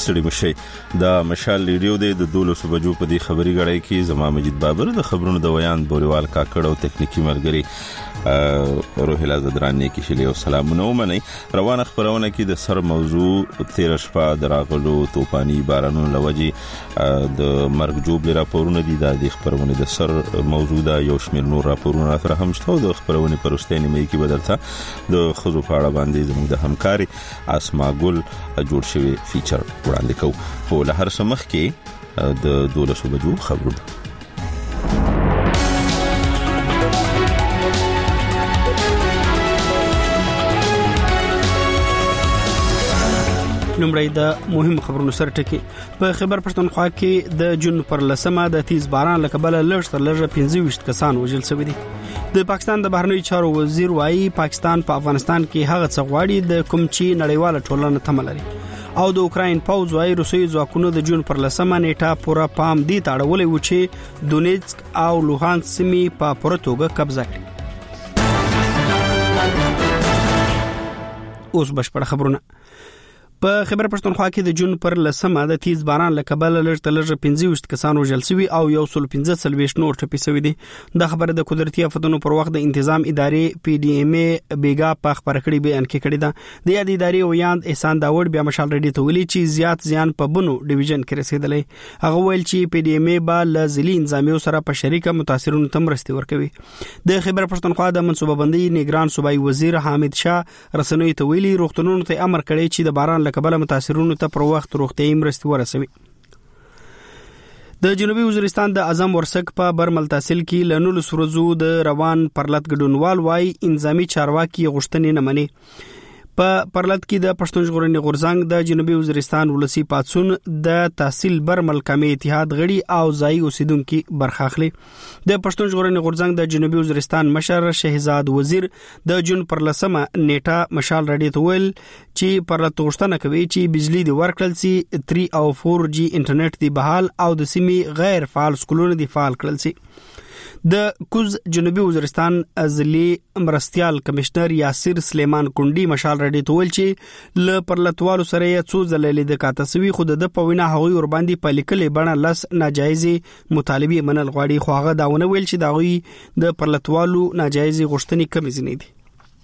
ستړي مشي د مشال ریډیو د 12 بجو په دې خبري غړای کې زما مجید بابر د خبرونو د ویان بوريوال کاکړ او تکنیکی ملګری روحیلا زدرانی کې شلی او سلامونه ومني. روانه خبرونه کې د سر موضوع 13 شپه دراغلو توپانی بارانونو لوجي د مرګ جوب راپورونه دي د خبرونه د سر موضوع دا یو شمېر نور راپورونه تر هم شته د خبرونه پرستانه مې کې بدلته د خزو پاړه باندې زموږ د همکاري اسما ګل جوړ شوی فیچر وړاندې کوو. په لهر سمخ کې د 12 بجو خبرونه لومړی د مهم خبرونو سره ټکی. په خیبر پښتونخوا کې د جون پر لسمه د تیز باران لکبل لږ تر لږه 25 کسان وژل شوي دي. د پاکستان د بهرنی چارو وزیر وايي پاکستان په افغانستان کې هغه څه غواړي د کوم چې نړیواله ټولنه تمه لري او د اوکراین پوځ وايي روسي ځواکونو د جون پر لسمه نیټه پورا پام دي تاړولې و چې دونیتسک او لوهانسک سیمې په پوره توګه قبضه کړي. اوس بشپړ خبرونه. په خیبر پښتونخوا کې د جون پر لسمه د تیز باران لکبل لږ تر لږه 25 کسان وژل شوي او 115 نور ټپي شوي دي. د خبره د قدرتي آفتونو پر وخت د تنظیم ادارې پی ډی ام ای بیګا په خبره کړي بیان کې کړي ده. د یاد ادارې ویاند احسان داوود بیا مشال ریډي ته ویلي چې زیات زیان په بنو ډیویژن کې رسیدلی. هغه ویل چې پی ډی ام ای با ل ځلي انځامي سره په شریکه متاثرونو تم رستي ورکوي. د خیبر پښتونخوا د منصوبه بندي نگران صوبایي وزیر حامد شاه رسنوي ته ویلي روغتونونو ته امر کړی چې د باران لکبل متاثرونو ته پر وخت روغتيایي مرستې ورسوي. د جنوبي وزیرستان د اعظم ورسک په برمل تحصیل کې لنول سروزو د روان پرلط ګډونوال وای انځامي چارواکي غشتنې نه مني. په پرلط کې د پښتون ژغورنې غورځنګ د جنوبي وزیرستان ولسی پاتسون د تحصیل برمل کمی اتحاد غړي او ځای اوسیدونکو برخه اخلي. د پښتون ژغورنې غورځنګ د جنوبي وزیرستان مشر شهزاد وزیر د جون پر لسمه نیټه مشال رډي ته ویل چې پرلط غشتنه کوي چې بجلی دی ورکړل سي 3 او 4G انټرنیټ دی بحال او د سیمې غیر فعال سکولونه دی فعال کړل سي. د کوز جنوبي وزیرستان ازلی مرستيال کمشنر یاسر سلیمان کونډي مشال رډي ته ویل چې ل پرلطوالو سره یې څو ځلې د کاتسوي خود د پوینه هغوی ور باندې پالیکلې بڼه لس ناجایزي مطالبه منل غواړي خو هغه داونه ویل چې داوی د پرلطوالو ناجایزي غشتنی کم زینې دي.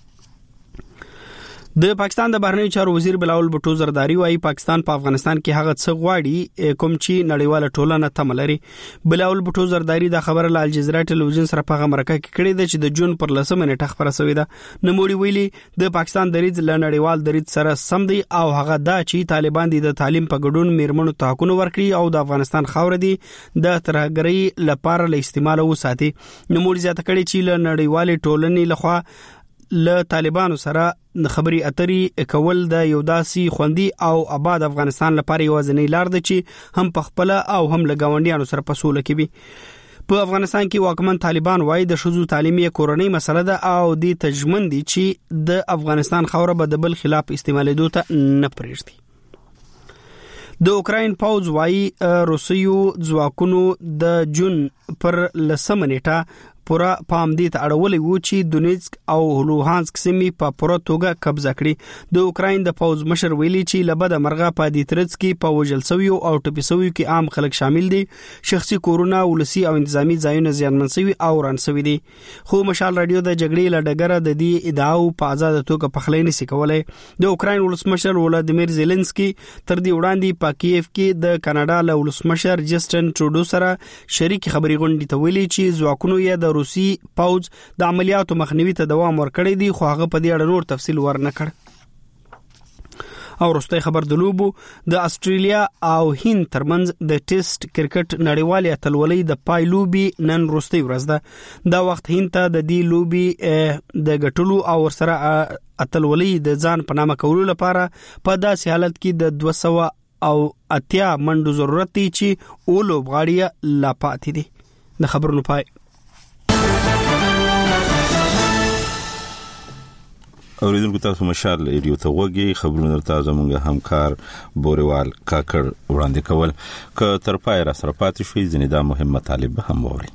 د پاکستان د بهرنی چارو وزیر بلاول بټو زرداری وايي پاکستان په افغانستان کې هغه څه غواړي کوم چې نړیواله ټولنه تمه لري. بلاول بټو زرداری د خبره ل الجزیره ټلویزیون سره په مرکه کې کړې ده چې د جون پر لسمه نیټه خبره شوې ده. نموړي ویلي د پاکستان دریځ ل نړیوال دریځ سره سم دی او هغه دا چې طالبان د تعلیم په ګډون میرمنو ته حقونه ورکړي او د افغانستان خاور دي د ترهګرۍ لپاره ل استعمال وساتي. نموړي زیاته کړي چې ل نړیوال ټولنې لخوا له طالبانو سره خبري اترې کول د یو داسي خوندي او آباد افغانستان لپاره یو ځنې لار ده چې هم په خپل او هم لګاونډیانو سره په سوله کې وي. په افغانستان کې واکمن طالبان وايي د شذو تعلیمي کورنۍ مسله ده او د تجمن دي چې د افغانستان خوره به د بل خلاف استعمالېدو ته نه پرېږدي. د اوکراین پوځ وايي روسیو ځواکونو د جون پر لسمه نیټه پورا پام دي ته اړولې و چې دونیتسک او لوهانسک سیمې په پوره توګه قبضه کړي. د اوکراین د پوځ مشر ویلي چې لبد مرغه په دیترڅ کې په وجل سویو او ټپي سویو کې عام خلک شامل دي. شخصي کورونه ولسی او انتظامی ځایونه زیانمن سوي او ران سوي دي. خو مشال رادیو د جګړې لډګره د دې ادعاو په آزاد توګه پخلې نشي کولای. د اوکراین ولسمشر ولادیمیر زيلنسکي تر دې وړاندې په کیف کې د کاناډا له ولسمشر جسټن ټروډو سره شریک خبري غونډې ته ویلي چې ځواکونو یې د روسي پوځ د عملیاتو مخنیوي ته دوام ورکړی دی خو هغه په دې اړه نور تفصیل ورنه کړ. او وروستي خبر د لوبو د استرالیا او هند ترمنځ د ټیسټ کرکټ نړیوالې اتلولۍ د پای لوبي نن وروستي ورځ ده. دا وخت هند ته د دې لوبي د ګټلو او ورسره اتلولۍ د ځان په نامه کولو لپاره په داسې حالت کې د 200 او 80 منډو ضرورت دی چې اولو غاړي لا پاتې دي. د خبرونو پای اوریدونکو تاسو مشال ریډیو ته وګورئ. خبرونه تازه مونږه همکار بوريوال کاکړ وړاندې کول ک تر پای را سره پاتې شوي ځنې دا مهم مطالب هم ووري.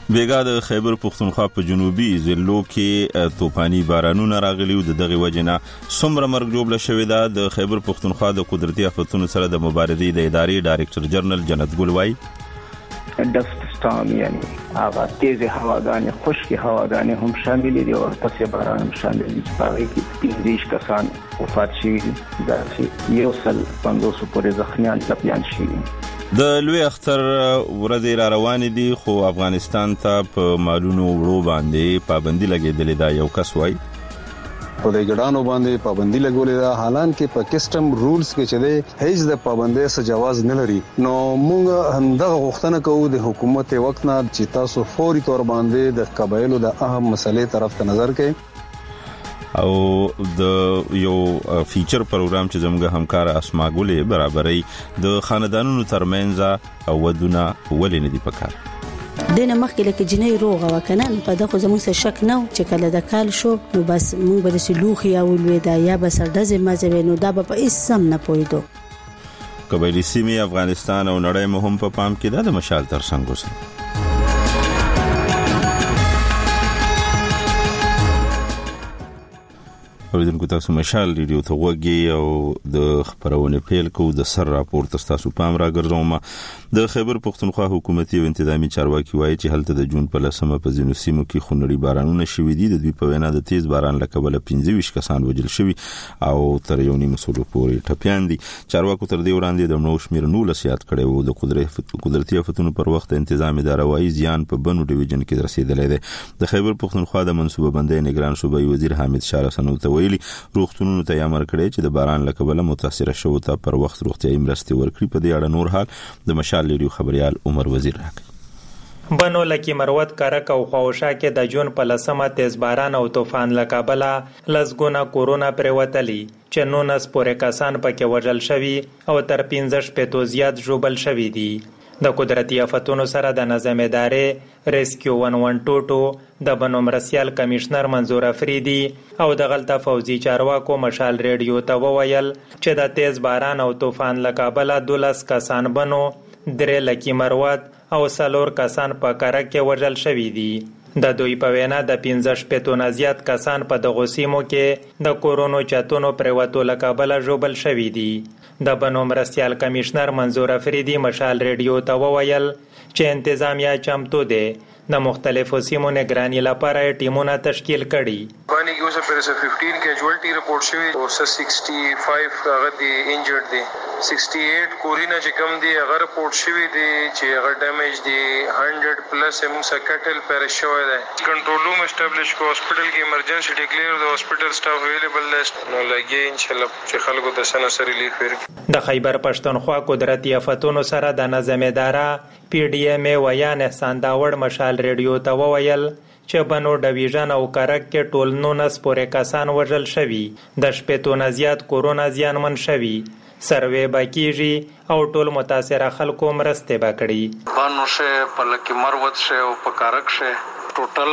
بیګا د خیبر پختونخوا په جنوبي ضلعو کې توپاني بارانونه راغلي او دغه وجنه څومره مرګ جوړه شوې ده. د خیبر پختونخوا د قدرتي آفتونو سره د مبارزې د ادارې ډایرکټر جنرال جنت ګل وایي دست ستام یعنی هغه تیز هواګانې خشکې هواګانې هم شامل دي او پسې باران هم شامل دي. هغه کې 15 کسان وفات شوي دي، دا چې 150 پورې زخمیان ټپیان شوي دي. د لوی اختر ورځې را روانې دي خو افغانستان ته په مالونو وړو باندې پابندي لګېدلې ده. یو کس وایي په دې ګډانو باندې پابندي لګولې ده، حالانکه په کسٹم رولز کې چې ده هیڅ د پابندۍ څخه جواز نه لري. نو موږ همدغه غوښتنه کوو د حکومت وخت نه چې تاسو فوري تور باندې د قبایلو د اهم مسلې طرف ته نظر کړئ. او د یو فیچر پروګرام چې زموږ همکار اسما ګلې برابرۍ د خاندانونو ترمنځ او ودونه ولې نه دي پکار. دنه مخکې لکه جنې روغه وکنه په دغه زموږ څه شک نه چې کله د کال شو نو بس موږ به د لوخي او الودا یا بس ډزې مزه نو دا په اسم نه پویدو. قبایلی سیمې افغانستان او نړۍ مهم په پام کې ده. د مشال ترڅنګ اوسه اوریدونکو تاسو مشال ریډیو ته وګورئ او د خبرونه پیل کو د سر راپورټ تاسو پام راګرځوم. د خیبر پختونخوا حکومتي او انتظامی چارواکي وایي چې هلته د جون په لسمه په ځینو سیمو کې خونړي بارانونه شوي دي. د دوی په وینا د تیز باران له کبله 25 کسان وژل شوي او تر یو نیم سلو پورې ټپیان دي. چارواکو تر دې وړاندې د نو شمیر 19 یاد کړي وو. د قدرتي آفتونو پر وخت انتظامی اداره وایي زیان په بنو ډیویژن کې رسیدلی دی. د خیبر پختونخوا د منصوبه بندۍ نگران صوبایي وزیر حامد شاه رسنو ویلي روغتونونو ته امر کړی چې د باران له کبله متاثر شوو ته پر وخت روغتيایي مرستې ورکړي. په دې اړه نور حال د مشال ریډیو خبريال عمر وزیر راکړي. بنو لکی مروت کارک او خوشا کې د جون په لسمه تیز باران او طوفان له کبله لزګونه کورونا پروتلی چې 19 پورې کسان پکې وژل شوي او تر 15 پېتو زیات ژوبل شوي دي. د قدرتي آفتونو سره د نظم ادارې ریسکیو 112 د بنو مرسیال کمشنر منظور افریدي او د غلطه فوزي چارواکو مشال ریډیو ته وویل چې د تیز باران او طوفان له کبله 12 کسان بنو 3 لکی مروت او 4 کسان په کارک کې وژل شوي دي. د دوی په وینا د 15 پېتو زیات کسان په دغه سیمو کې د کورونو چاتونو پروتو له کبله ژوبل شوي دي. د بنو مرستيال کمشنر منظور افریدي مشال ریډیو ته وویل چې انتظامیه چمتو دي د مختلفو سیمو نگرانی لپاره ټیمونه تشکیل کړي. باندې یو څه پر 15 کیجوالټي رپورټ شوی او 65 هغه دي انجرډ دي. 68 کورینا چې کوم دي هغه رپورټ شوی دي چې هغه ډیمیج دي. 100 پلس هم سکټل پر شوی دی. کنټرول روم اسټابلیش کو هسپټل کې ایمرجنسي ډیکلیئر د هسپټل سټاف اویلیبل لیست نو لګي ان شاء الله چې خلکو ته سن سره ریلیف ورکړي. د خیبر پښتونخوا قدرتي آفتونو سره د نظم اداره پی ډی ایم ویان احسان داوړ مشال ریډیو ته وویل چې بنو ډیویژن او کارک کې ټول 19 پورې کسان وژل شوي. د شپېتو زیات کورونا زیانمن شوي. سروې باکیږي او ټول متاثره خلکو مرسته وکړي. بانو شه په لکی مروت شه او په کارک شه ټوټل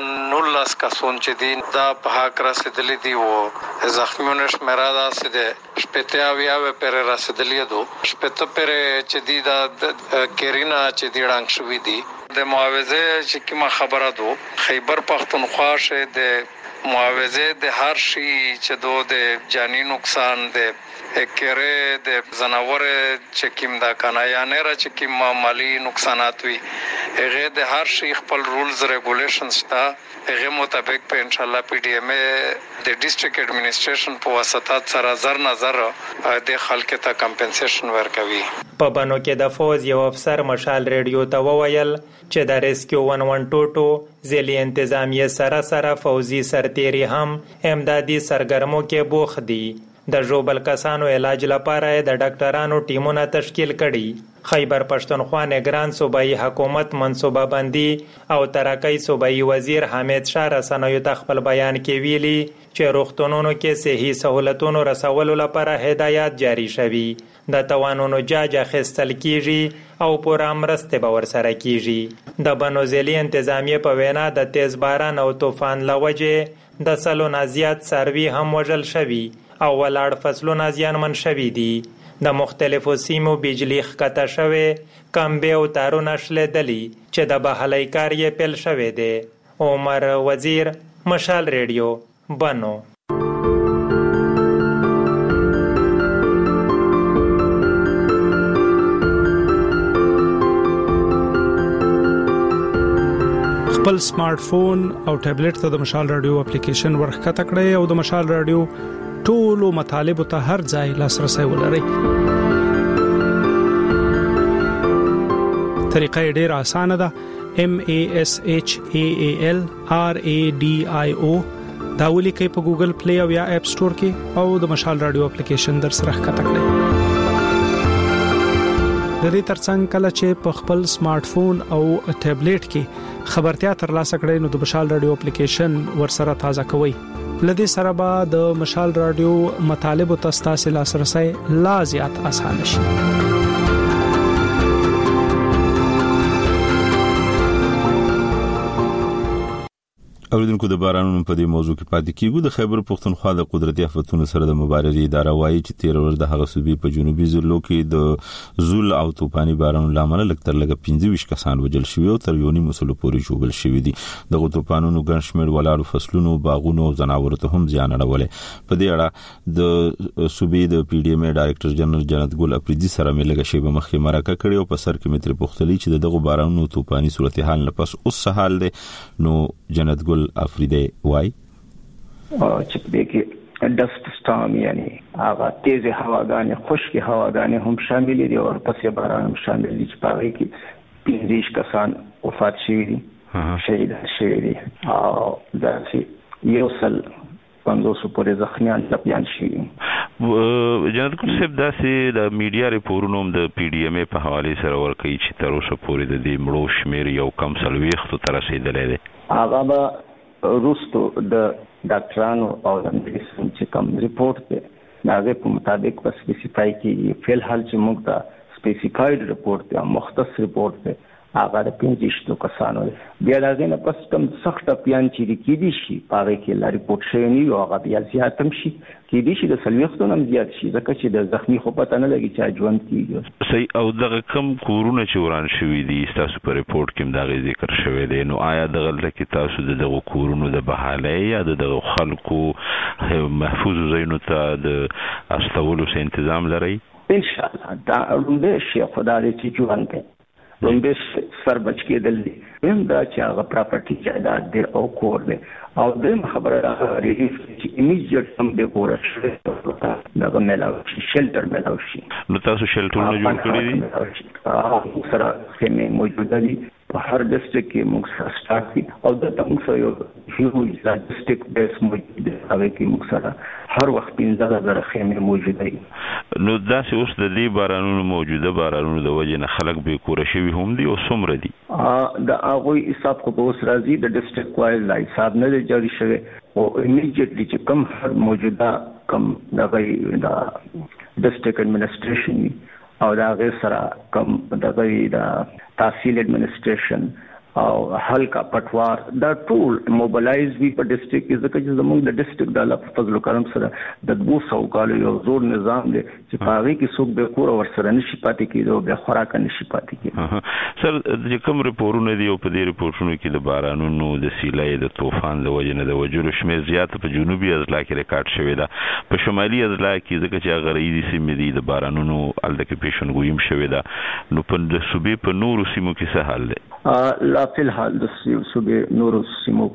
19 کسان چې دي دا په حق رسیدلی دي او زخمیونه شمیره ده چې شپته اویا پر رسیدلی دي. شپته پر چې دي دا کیرینا چې دي ډنګ شوې دي. د معاوضه چې کومه خبره ده خیبر پختونخوا شه د معاوضه د هر شي چې د جانی نقصان ده کېره د زناور چې کوم دا کنه یا نه را چې کوم مالی نقصانات وي هغه د هر شي خپل رولز ریګولیشنز تا هغه مطابق په ان شاء الله پی ډی ایم د ډیسټریکټ اډمنستریشن په واسطه سره زر نظر د خلکو ته کمپنسیشن ورکوي. په بنو کې د فوز یو افسر مشال ریډیو ته وویل چې د ریسکیو 112 ځلې انتظامیه سره فوزي سرتيري هم امدادي سرګرمو کې بوخ دي. د ژوبل کسانو علاج لپاره د ډاکټرانو ټیمونه تشکیل کړي. خیبر پښتونخوا نگران صوبایي حکومت منصوبه بندي او ترقۍ صوبایي وزیر حامد شاه رسنوي ته خپل بیان کې ویلي چې روغتونونو کې صحي سہولتونو رسولو لپاره هدایات جاری شوي. د توانونو جاج اخیستل کیږي او پوره مرسته به ورسره کیږي. د بنوزلي انتظامیه په وینا د تیز باران او طوفان لوجه د سلو زیات سروي هم وژل شوي او ولاړ فصلونه زیانمن شوي دي. د مختلفو سیمو بجلی ښکته شوې کمبې او تارونه شلېدلي چې د بحالۍ کار یې پیل شوی دی. عمر وزیر، مشال ریډیو، بنو. خپل سمارټ فون او ټابلیټ ته د مشال رادیو اپلیکیشن ورښکته کړئ او د مشال رادیو ټولو مطالبه ته هر ځای لاسرسي ولرئ. طریقه ډېره اسانه ده. MASHAAL RADIO دا ولیکئ په ګوګل پلی او یا اپ سٹور کې او د مشال رادیو اپلیکیشن در سره ښکته کړئ. د دې ترڅنګ کله چې په خپل سمارټ فون او ټابلیټ کې خبرتیا ترلاسه کړئ نو د مشال رادیو اپلیکیشن ورسره تازه کوئ. لدې سره به د مشال رادیو مطالب او تاسو لاسرسي لا زیات اسانه شي. اوریدونکو د بارانونو په دې موضوع کې پاتې کیږو. د خیبر پختونخوا د قدرتي آفتونو سره د مبارزې اداره وایي چې 13 ورځې د هغه صوبې په جنوبي ضلعو کې د زول او طوفاني بارانونو لامل لکتر لګ 25 کسان وژل شوي او تر یونی مسلو پورې جوړل شوي دي. د طوفانونو ګڼ شمېر ولاړو فصلونو، باغونو او ځناورو ته هم زیان اړولې. په دې اړه د صوبې د PDMA ډایریکټر جنرال جنت ګل اپریدي سره ملګری شیبه مخکې مرکه کړې او په سر کې متر پختلی چې دغه بارانونو طوفاني صورتحال نه پس اوس سهال دي. نو جنت ګل افریدی وای چې دې کې ډست سټارم یعنی هغه تیز هواګانې، خشک هواګانې هم شامل دي او پسې باران هم شامل دي چې په هغه کې 15 کسان وفات شوي دي، شهید شوي دي او داسې یو سل 500 پورې زخمیان بیان شوي. جنرال ګل صاحب داسې د میډیا ریپورټونو د PDMA په حواله سره ورکوي چې تر اوسه پورې د دې مړو شمیر یو کم سلويختو تر رسیدلی دی. هغه به روستو د ډاکټرانو او د میډیسن چې کوم ریپورت دی هغه په مطابق په سپیسیفای کې فل حال چې موږ ته سپیسیفاید ریپورت دی، مختص ریپورت دی، هغه د 25 کسانو بیا دغه نه پس کوم سخت پیان چې کېدی شي هغه کې لا ریپورت شوی نه او هغه بیا زیاتم شي کېدی شي د سلويختونو زیات شي ځکه چې د زخمی خو پته نه لګي چې ژوند کیږي. صحیح. او دغه کم کورونه چې وران شوي دي تاسو په ریپورت کې دا ذکر شوی دی، نو آیا دغه کې تاسو دغه کورونو د بحالۍ یا دغه خلکو محفوظ ځایونو ته د استولو تنظیم لري؟ ان شاء الله دا لومبه شي خدای دې چې ژوند کوي لومبه سر بچ کېدل دي هم دا چې هغه پراپرټي جایداد دی او کور دی او د خبره راغلي چې ایمیډیټ هم د کور شي دا ملاو شي شلټر ملاو شي. نو تاسو شلټرونه جوړ کړی دي؟ سره خیمه موجوده دي په هر ډسټریکټ کې موږ سره سٹارټ دي او د تاسو سره یو هیوج لاجستیک بیس موجود دی هغه کې موږ سره هر وخت 15,000 خیمه موجوده دي. نو دا چې اوس د دې بارانونو موجوده بارانونو د وجې نه خلک به کور شوي هم دي او څومره دي؟ دا هغه حساب کو اوس راځي د ډسټریکټ وایز لا حساب نه جاری شوی او ایمیډیټلی چې کم هر موجوده کم دغه د ډسټریکټ ایڈمنسټریشن او دا غیر سره کم دغه د تحصیل ایڈمنسټریشن او هلکا پټوار دا ټول موبلایز وی په ډسټریکټ کې ځکه چې زموږ د ډسټریکټ د الله فضل کرم سره د 200 کال یو زور نظام دی چې په هغه کې څوک به کور ور سره نشي پاتې کېدو، به خوراک نشي پاتې کېدو. سر چې کوم ریپورټونه دی او په دې ریپورټونو کې د بارانونو د سیلۍ د طوفان د وجې نه د وجلو شمېر زیات په جنوبي اضلاع کې ریکارډ شوی ده. په شمالي اضلاع کې ځکه چې هغه غریبي سیمې دي د بارانونو الته کې پیشنګویي هم شوی ده. نو په د صوبې په نورو سیمو کې څه حال دی؟ فی الحال د صوبې نورو سیمو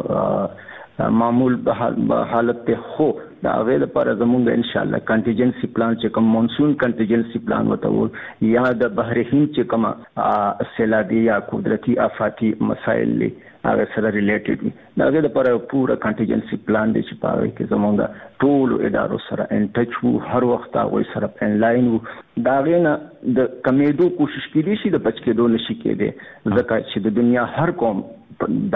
کې معمول به حالت ته خو دا غیر لپاره زموږ ان شاء الله کنټینجنسي پلان چې کوم مونسون کنټینجنسي پلان وته یا د بحر هند چې کوم سیلابي یا قدرتي آفاتي مسایل لري هغه سره ریلیټډ وي دا غیر لپاره پورا کنټینجنسي پلان دی چې په کې زموږ ټول ادارو سره ان ټچ وو، هر وخت هغه سره ان لاین وو. دا غینه د کمیدو کوشش کړي شي د بچ کېدو نشي کېده ځکه چې د دنیا هر قوم دا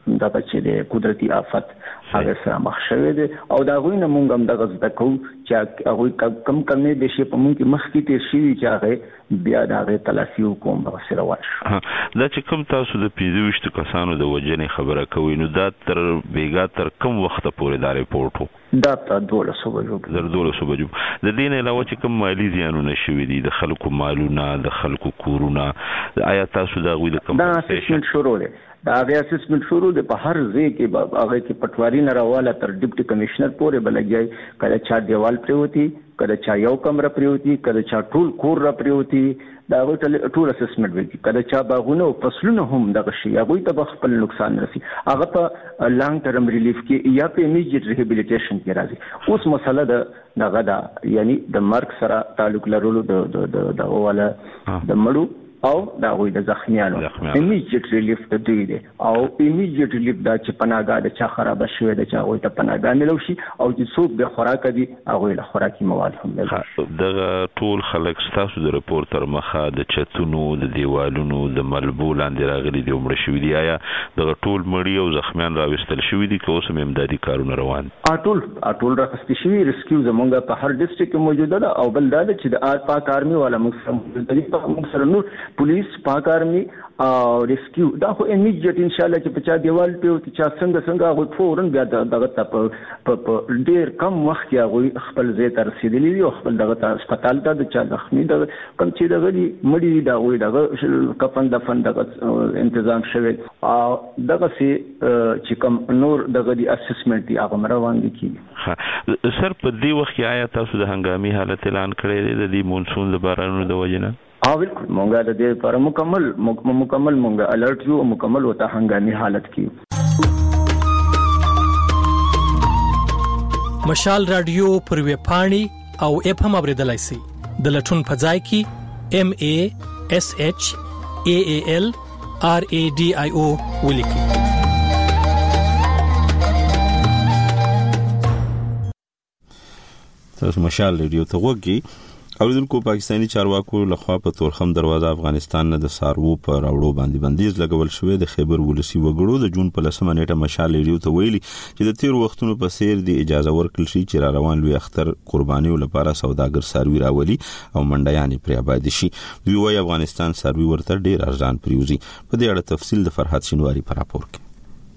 د بچي قدرتي آفت هغه سره مخ شوه دي او دا غوینه مونږ هم د غزد کو چې هغه کم نه دي چې په مونږ کې مخ کې تیر شي چې هغه بیا د هغه تلافي کوم سره واشه. دا چې کوم تاسو د 25 کسانو د وجنې خبره کوي نو دا تر بیګا تر کوم وخت پورې دا ریپورت دا په 12 بجو د دین علاوه چې کوم مالی زیانونه شوي دي د خلکو مالونه د خلکو کورونه آیا تاسو دا غوې د کمپنسیشن شروع دي دا اسسمنت شروع دي په هر ځای کې هغه کې پټواری نه راواله تر ډیپټي کمشنر پورې بلګي کله چا دیوال پریوتی کله چا یو کمره پریوتی کله چا ټول کور را پریوتی دا ټول اسسمنت وکړي کله چا باغونه او فصلونه هم دغه شي هغه ته خپل نقصان رسي هغه په لانګ ټرم ریلیف کې یا په ایمیډیټ ریهابیلیټیشن کې راځي. اوس مسله دغه دا یعنی د مرګ سره تعلق لرلو د اوله د مړو او دا وې د زخمیانو ایمیډیټ ریلیف ته دی او ایمیډیټ ریلیف دا چې پناهګاه د چا خراب شوی د چا وې ته پناهګاه ملو شي او چې څوک به خوراک دي هغه له خوراکي مواد هم لري. دغه ټول خلک تاسو د رپورټر مخه د چتونو د دیوالونو د ملبو لاندې راغلي دي عمر شوی دی آیا دغه ټول مړی او زخمیان راوستل شوی دي که اوس هم امدادي کارونه روان ټول راغستې شوی ریسکیو زمونږ په هر ډیسټریکټ کې موجوده ده او بل دا چې د پاک آرمي والا موږ سره نور پولیس پاک آرمي او ریسکیو دا خو ایمیډیټ ان شاء الله چې په چا دیوال په چې څنګه هغه فورن بیا دغه په ډیر کم وخت کې هغه خپل ځای ته رسیدلی وي او خپل دغه هسپتال ته د چا زخمی د کم چې دغه مړی دا وي دغه کفن دفن دغه تنظیم شوی او دغه سي چې کم نور دغه دی اسسمنت دی هغه روان دي کی سر په دې وخت کې آیا تاسو د هنګامي حالت اعلان کړی دی د دې مونسون د بارانونو د وجنه؟ بالکل مونږه د دې لپاره مکمل مونږه الرټ یو مکمل وته هنګامي حالت کې. مشال رادیو پر ویب پاڼې او اپ هم اوریدلای شئ د لټون په ځای کې MASHALRADIO ولیکئ. تاسو مشال رادیو ته وګورئ. اوریدونکو پاکستانی چارواکو لخوا په تورخم دروازه افغانستان نه د سارو پر راوړو باندې بندیز لګول شوې د خیبر ولسی وګړو د جون په 10 نیټه مشال ریډیو ته ویلي چې د تیر وختونو په سیر د اجازه ورکړل شي چې را روان لوی اختر قربانیو لپاره سوداګر ساروي راولي او منډیانې پر آباد شي. دوی وايي افغانستان ساروي ورته ډیر ارزان پریوزي. په دې اړه تفصیل د فرحت شینواری پر راپور کې.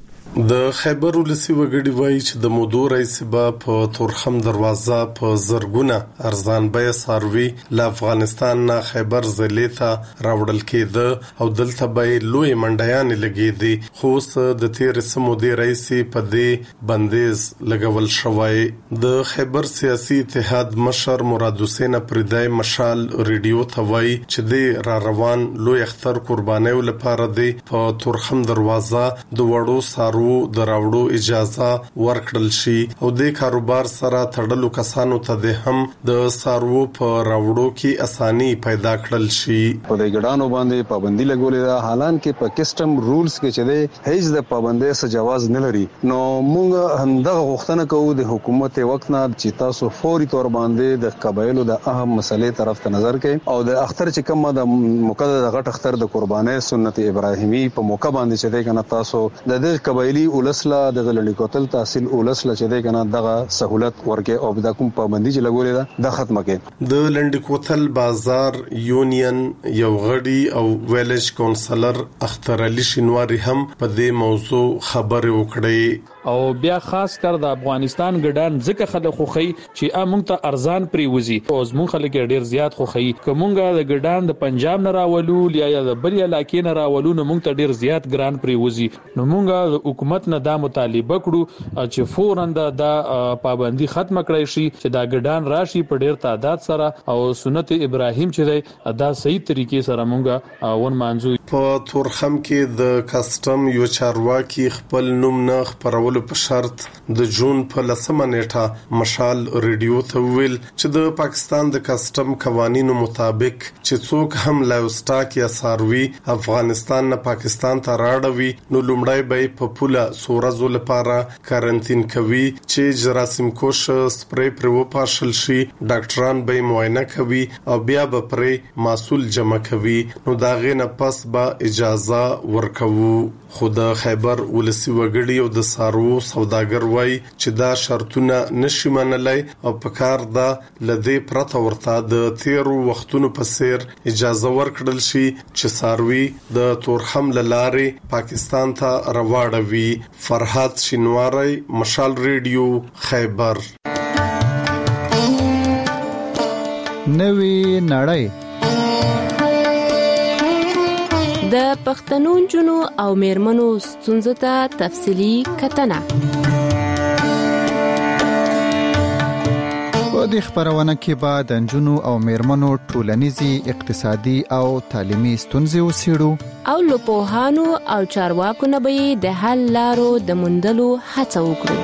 د خیبر ولسی وګړي وایي چې د مودو رئیس په تورخم دروازه په زرګونه ارزان بیه ساروي له افغانستان نه خیبر ضلع ته راوړل کېده او دلته به لوی منډیان لګېدي خو د تیر سمودي رئیس په دې بندیز لګول شوی. د خیبر سیاسي اتحاد مشر مراد حسین پردای مشال ریډیو ته وایي چې د را روان لوی اختر قربانیو لپاره دی په تورخم دروازه د وړو سارو د راوړو اجازه ورکړل شي او د کاروبار سره تړلو کسانو ته د هم د سارو په راوړو کې اساني پیدا کړل شي. په دې ګډانو باندې پابندي لګولې ده حالانکه په کسٹم رولز کې چې ده هیڅ د پابندۍ څخه جواز نه لري. نو موږ همدغه غوښتنه کوو د حکومت وخت نه چې تاسو فوري تور باندې د قبایلو د اهم مسلې طرف ته نظر کړئ او د اختر چې کومه د مقدس غټ اختر د قربانۍ سنت ابراهیمی په موقع باندې چې ده کنه تاسو د دې قبایلی ولسلا د غلړی کوتل تحصیل ولسلا چې ده کنه دغه سہولت ورکه او د کوم پابندي چې لګولې ده د ختمه کې. د لنډی کوتل بازار یونین یو غړي او ویلج کونسلر اختر علي شینواری هم په دې موضوع خبرې وکړې او بیا خاص کر د افغانستان ګډان ځکه خلک خوخی چې امونږ ته ارزان پریوزي او زمون خلک ډیر زیات خوخی کومګه د ګډان د پنجاب نه راولو یا د بل علاقې نه راولو نو مونږ ته ډیر زیات ګران پریوزي. نو مونږ د حکومت نه دا مطالبه کړو چې فوراً د پابندي ختم کړی شي چې دا ګډان راشي په ډیر تعداد سره او سنت ابراهیم چې دا صحیح طریقې سره مونږ ون مانځو. په تورخم کې د کسٹم یو چارواکي خپل نوم نه خبرول په شرط د جون په 10 نیټه مشال ریډیو ته ویل چې د پاکستان د کسٹم قوانینو مطابق چې څوک هم لایوسټاک یا ساروي افغانستان نه پاکستان ته راړوي نو لومړی به په پوله سورزو لپاره کارانتین کوي چې جراثیم کوش سپری پر وپاشل شي ډاکټران به معاینه کوي او بیا به پر محصول جمع کوي نو دا غینه پس به اجازه ورکوي. خو د خیبر ولسی وګړي او د سارو سوداګر وای چې دا شرطونه نشي منلای او په کار دا لدې پرته ورته د تیرو وختونو په سیر اجازه ورکړل شي چې ساروي د تورخم لارې پاکستان ته رواړوي. فرحات شینواری، مشال ریډیو، خیبر. نوی نړۍ د پښتنو جنو او میرمنو ستونزو ته تفصیلی کتنه. په دې خبرونه کې به د جنو او میرمنو ټولنیزي، اقتصادي او تعلیمي ستونزې وڅېړو او له پوهانو او چارواکو نه به د حل لارو د موندلو هڅه وکړو.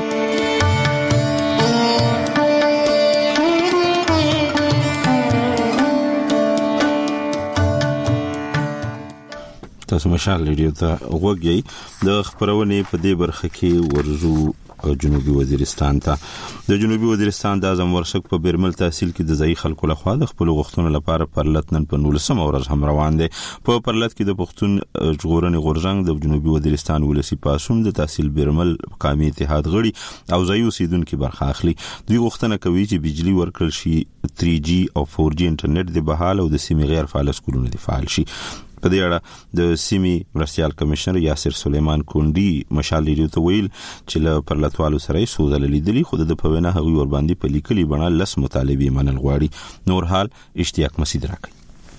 تاسو مشال ریډیو ته وګورئ. د خبرونې په دې برخه کې ورزو جنوبي وزیرستان ته. د جنوبي وزیرستان د اعظم ورشک په بیرمل تحصیل کې د ځای خلکو لخوا د خپل غوښتنو لپاره پرلط نن په 19 ورځ هم روان دي. په پرلط کې د پښتون ژغورنې غورځنګ د جنوبي وزیرستان ولسی پاسون د تحصیل بیرمل قومي اتحاد غړي او ځای اوسیدونکو برخه اخلي. دوی غوښتنه کوي چې بجلی ورکړل شي، 3G او 4G انټرنیټ د بحال او د سیمې غیر فعال سکولونو د فعال شي. په دې اړه د سیمې مرستيال کمشنر یاسر سلیمان کونډي مشال ریډیو ته ویل چې له پرلطوالو سره یې سوزل لیدلی، خو د په وینا هغوی ور باندې په لیکلي بڼه لس مطالبې منل غواړي. نور حال اشتیاق مسعود راکړي.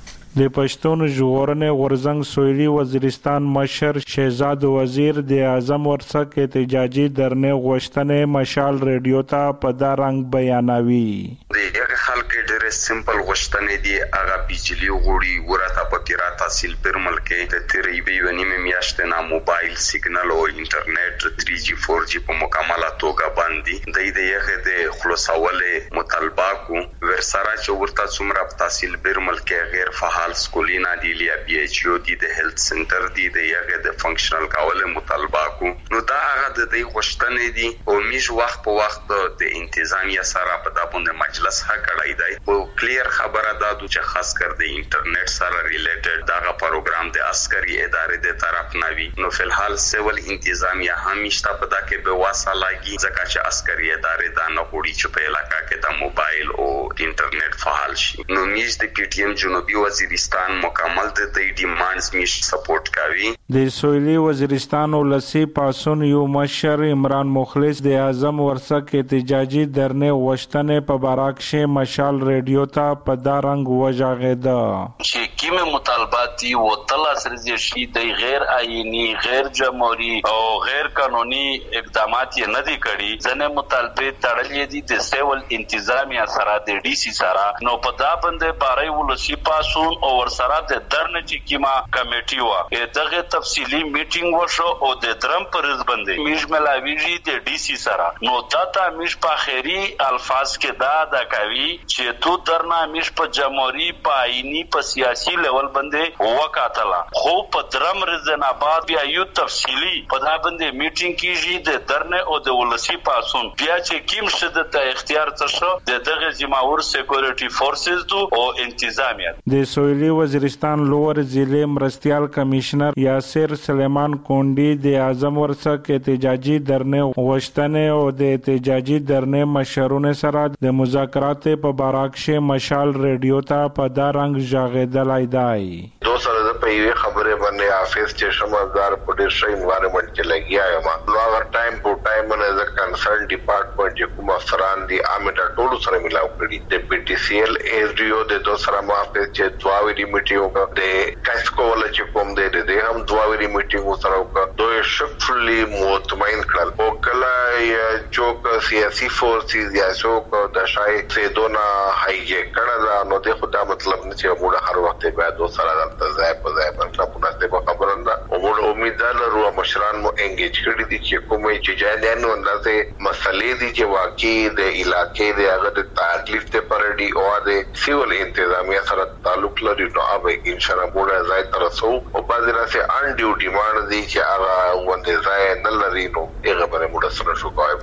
د پښتون ژغورنې غورځنګ سویلي وزیرستان مشر شهزاد وزیر د اعظم ورڅک احتجاجي درنې غوښتنې مشال ریډیو ته په دا رنګ بیانوي. د خلک ډېر سمپل غوښتنې دي، هغه بجلی غوړي ورته په تیرا تحصیل پرمل کې د تقریبا ونیمه میاشتې نه موبایل سیګنال او انټرنیټ 3G 4G په مکمله توګه باندې د یغه د خلاصولې مطالبه کو ورسره چې ورته څومره په تحصیل پرمل کې غیر فعال سکولینا دی لیا BHO دی د هیلث سنټر دی د یغه د فنکشنل کاوله مطالبه کو. نو دا هغه د دې غوښتنې دي او میش وخت په وخت د انتظامیه سره په دابونه مجلس حق کړای دی. او کلیر خبره ده چې خاص کر د انټرنیټ سره ریلیټډ دا پروګرام د عسکري ادارې د طرف نوي. نو فلحال سیول انتظامیه همیشته په دا کې به واسه لاګي ځکه چې عسکري ادارې دا نه غوړي چې په علاقه کې د موبایل او انټرنیټ فعال شي. نو میش د PTM جنوبي وزیرستان مکمل د دې ډیمانډز میش سپورټ کوي. د سویلي وزیرستان ولسی پاسون یو مشر عمران مخلص د اعظم ورڅک احتجاجي درنې غوښتنې په باراکشه مشال ریډیو ته په دا رنګ وژغېده چې کومه مطالبات دي و تل سره شي د غیر آئینی، غیر جمهوری او غیر قانوني اقدامات یې نه دي کړي. ځنه مطالبه تړلې دي د سیول انتظامیه سره د DC سره. نو په دا باندې بارای ولسی پاسون او ورسره د درن چې کیما کمیټي وا دغه تفصیلی میټینګ وشو او د درم پرز باندې میش ملاویږي د DC سره. نو دا ته میش په خیری الفاظ کې دا کوي چې تو درنا میش په جمهوری په آئینی په سیاسي لیول باندې وکاتله. خو په درم رضناباد بیا یو تفصیلی په دا باندې میټینګ کیږي د درن او د ولسی پاسون بیا چې کیم شد ته اختیار څه د دغه جمهور سکیورټي فورسز دو او انتظامیه. د سویلي وزیرستان لوور ضلع مرستيال کمشنر یاسر سلیمان کونډي د اعظم ورڅک احتجاجي درنې غوښتنې او د احتجاجي درنې مشرونه سره د مذاکرات په باراکشه مشال ریډیو ته په دا رنګ ژغېدلای دی. دو سره د پیوي خبره باندې افیس چې شمالدار په ډیر شي انوایرنمنت کې لګیا یم. نو هغه ټایم په ټایم باندې د کنسرن ډپارټمنټ چې کوم افسران دي امټا ټول سره ملاو کړي. د PTCL ایسډیو د دو سره مافه چې دواوی میټینګ د کاسکو ول چې کوم د هم دواوی میټینګ سره وکړ. دوی شفلی مطمئن کړل او کله چوک سیاسي فورسز یا څوک د شای سیدونه هایجه کړل. نو د خدا مطلب نه چې موږ هر وخت به دو سره د ځای په ځای باندې په خبره نه او موږ امید لرو مشران مو انګیج کړي دي چې کومه چې جای نه اندازې مسلې دي چې واقعي د علاقې د هغه د تکلیف ته پرډي او د سیول انتظامیه سره تعلق لري. نو اوبه ان شاء الله موږ ځای ترسو او بعضی راځي ان ډیو ډیماند دي چې هغه وندې ځای نه لري. نو هغه باندې موږ سره شو کوو.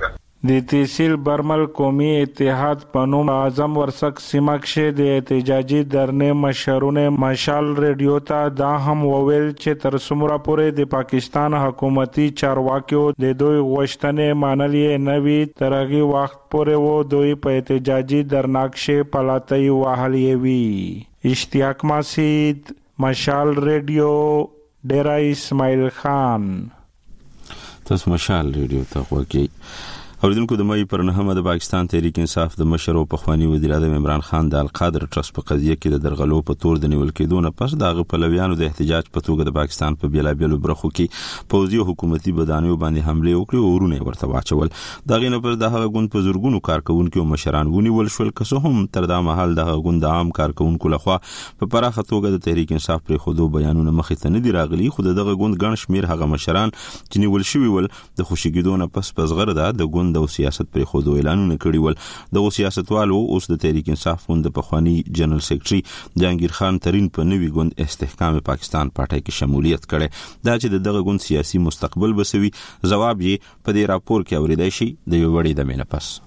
د تحصیل برمل قومي اتحاد په نوم اعظم ورسک سیمه کې د احتجاجي درنې مشرونه مشال ریډیو ته دا هم وویل چې تر څومره پورې د پاکستان حکومتي چارواکو د دوی غوښتنې منلې نه وي تر هغه وخت پورې و دوی په احتجاجي درناکشه پلاتۍ وهلې وي. اشتیاق مسعود، مشال ریډیو، ډیرا اسماعیل خان. تاسو مشال ریډیو ته وګورئ. اوریدونکو د مې پر نهمه د پاکستان تحریک انصاف د مشر او پخوانی وزیر اعظم عمران خان د القادر ټرست په قضیه کې د درغلو په تور د نیول کېدو نه پس دغه پلویانو د احتجاج په توګه د پاکستان په بیلابیلو برخو کې پوځي او حکومتي بدانیو باندې حمله وکړي او ورونه ورته واچول. دغه نه پس دغه غون په زورګونو کارکونکو او مشران ونیول شول که هم تر دا مهال دغه غون د عام کارکونکو لخوا په پراخه توګه د تحریک انصاف پر خودو بیانونه مخې ته نه دی راغلي. خو دغه غون ګڼ شمیر هغه مشران چې نیول شوی ول د خوشګیدو نه پس غره د غون د سیاست پر خودو اعلانونه کړي ول. د سیاستوالو اوس د تحریک انصاف غوند پخوانی جنرال سیکریټري جهانگیر خان ترین په نوی غوند استحکام پاکستان پارټي کې شمولیت کړي. دا چې دغه غوند سیاسي مستقبل بسوي جواب یې په دې راپور کې اوریدای شي د یو وړي د مینه پس.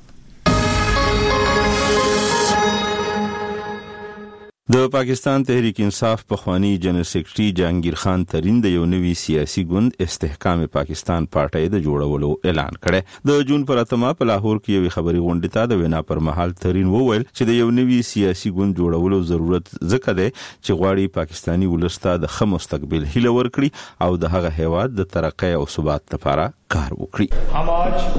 د پاکستان تحریک انصاف پخوانی جنرال سیکریټري جهانگیر خان ترین د یو نوی سیاسي ګوند استحکام پاکستان پارټي د جوړولو اعلان کړي. د جون پر اتمه په لاهور کې یو خبري غونډه ته د وینا پر مهال ترین وویل چې د یو نوی سیاسي ګوند جوړولو ضرورت ځکه دی چې غواړي پاکستانی ولسته د ښه مستقبل هیله ورکړي او د هغه هیواد د ترقۍ او ثبات لپاره کار وکړي. हम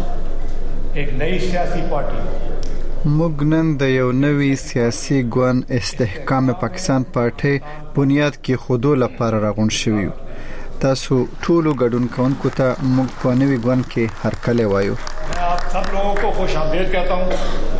आज एक नई सियासी पार्टी موږ نن د یو نوی سیاسي ګوند استحکام پاکستان پارټي بنیاد کې خودو لپاره راغون شوی. تاسو ټولو ګډون کوونکو ته موږ په نوی ګوند کې هرکلی وایو. आप सब लोगों को खुश आमदीद कहता हूँ.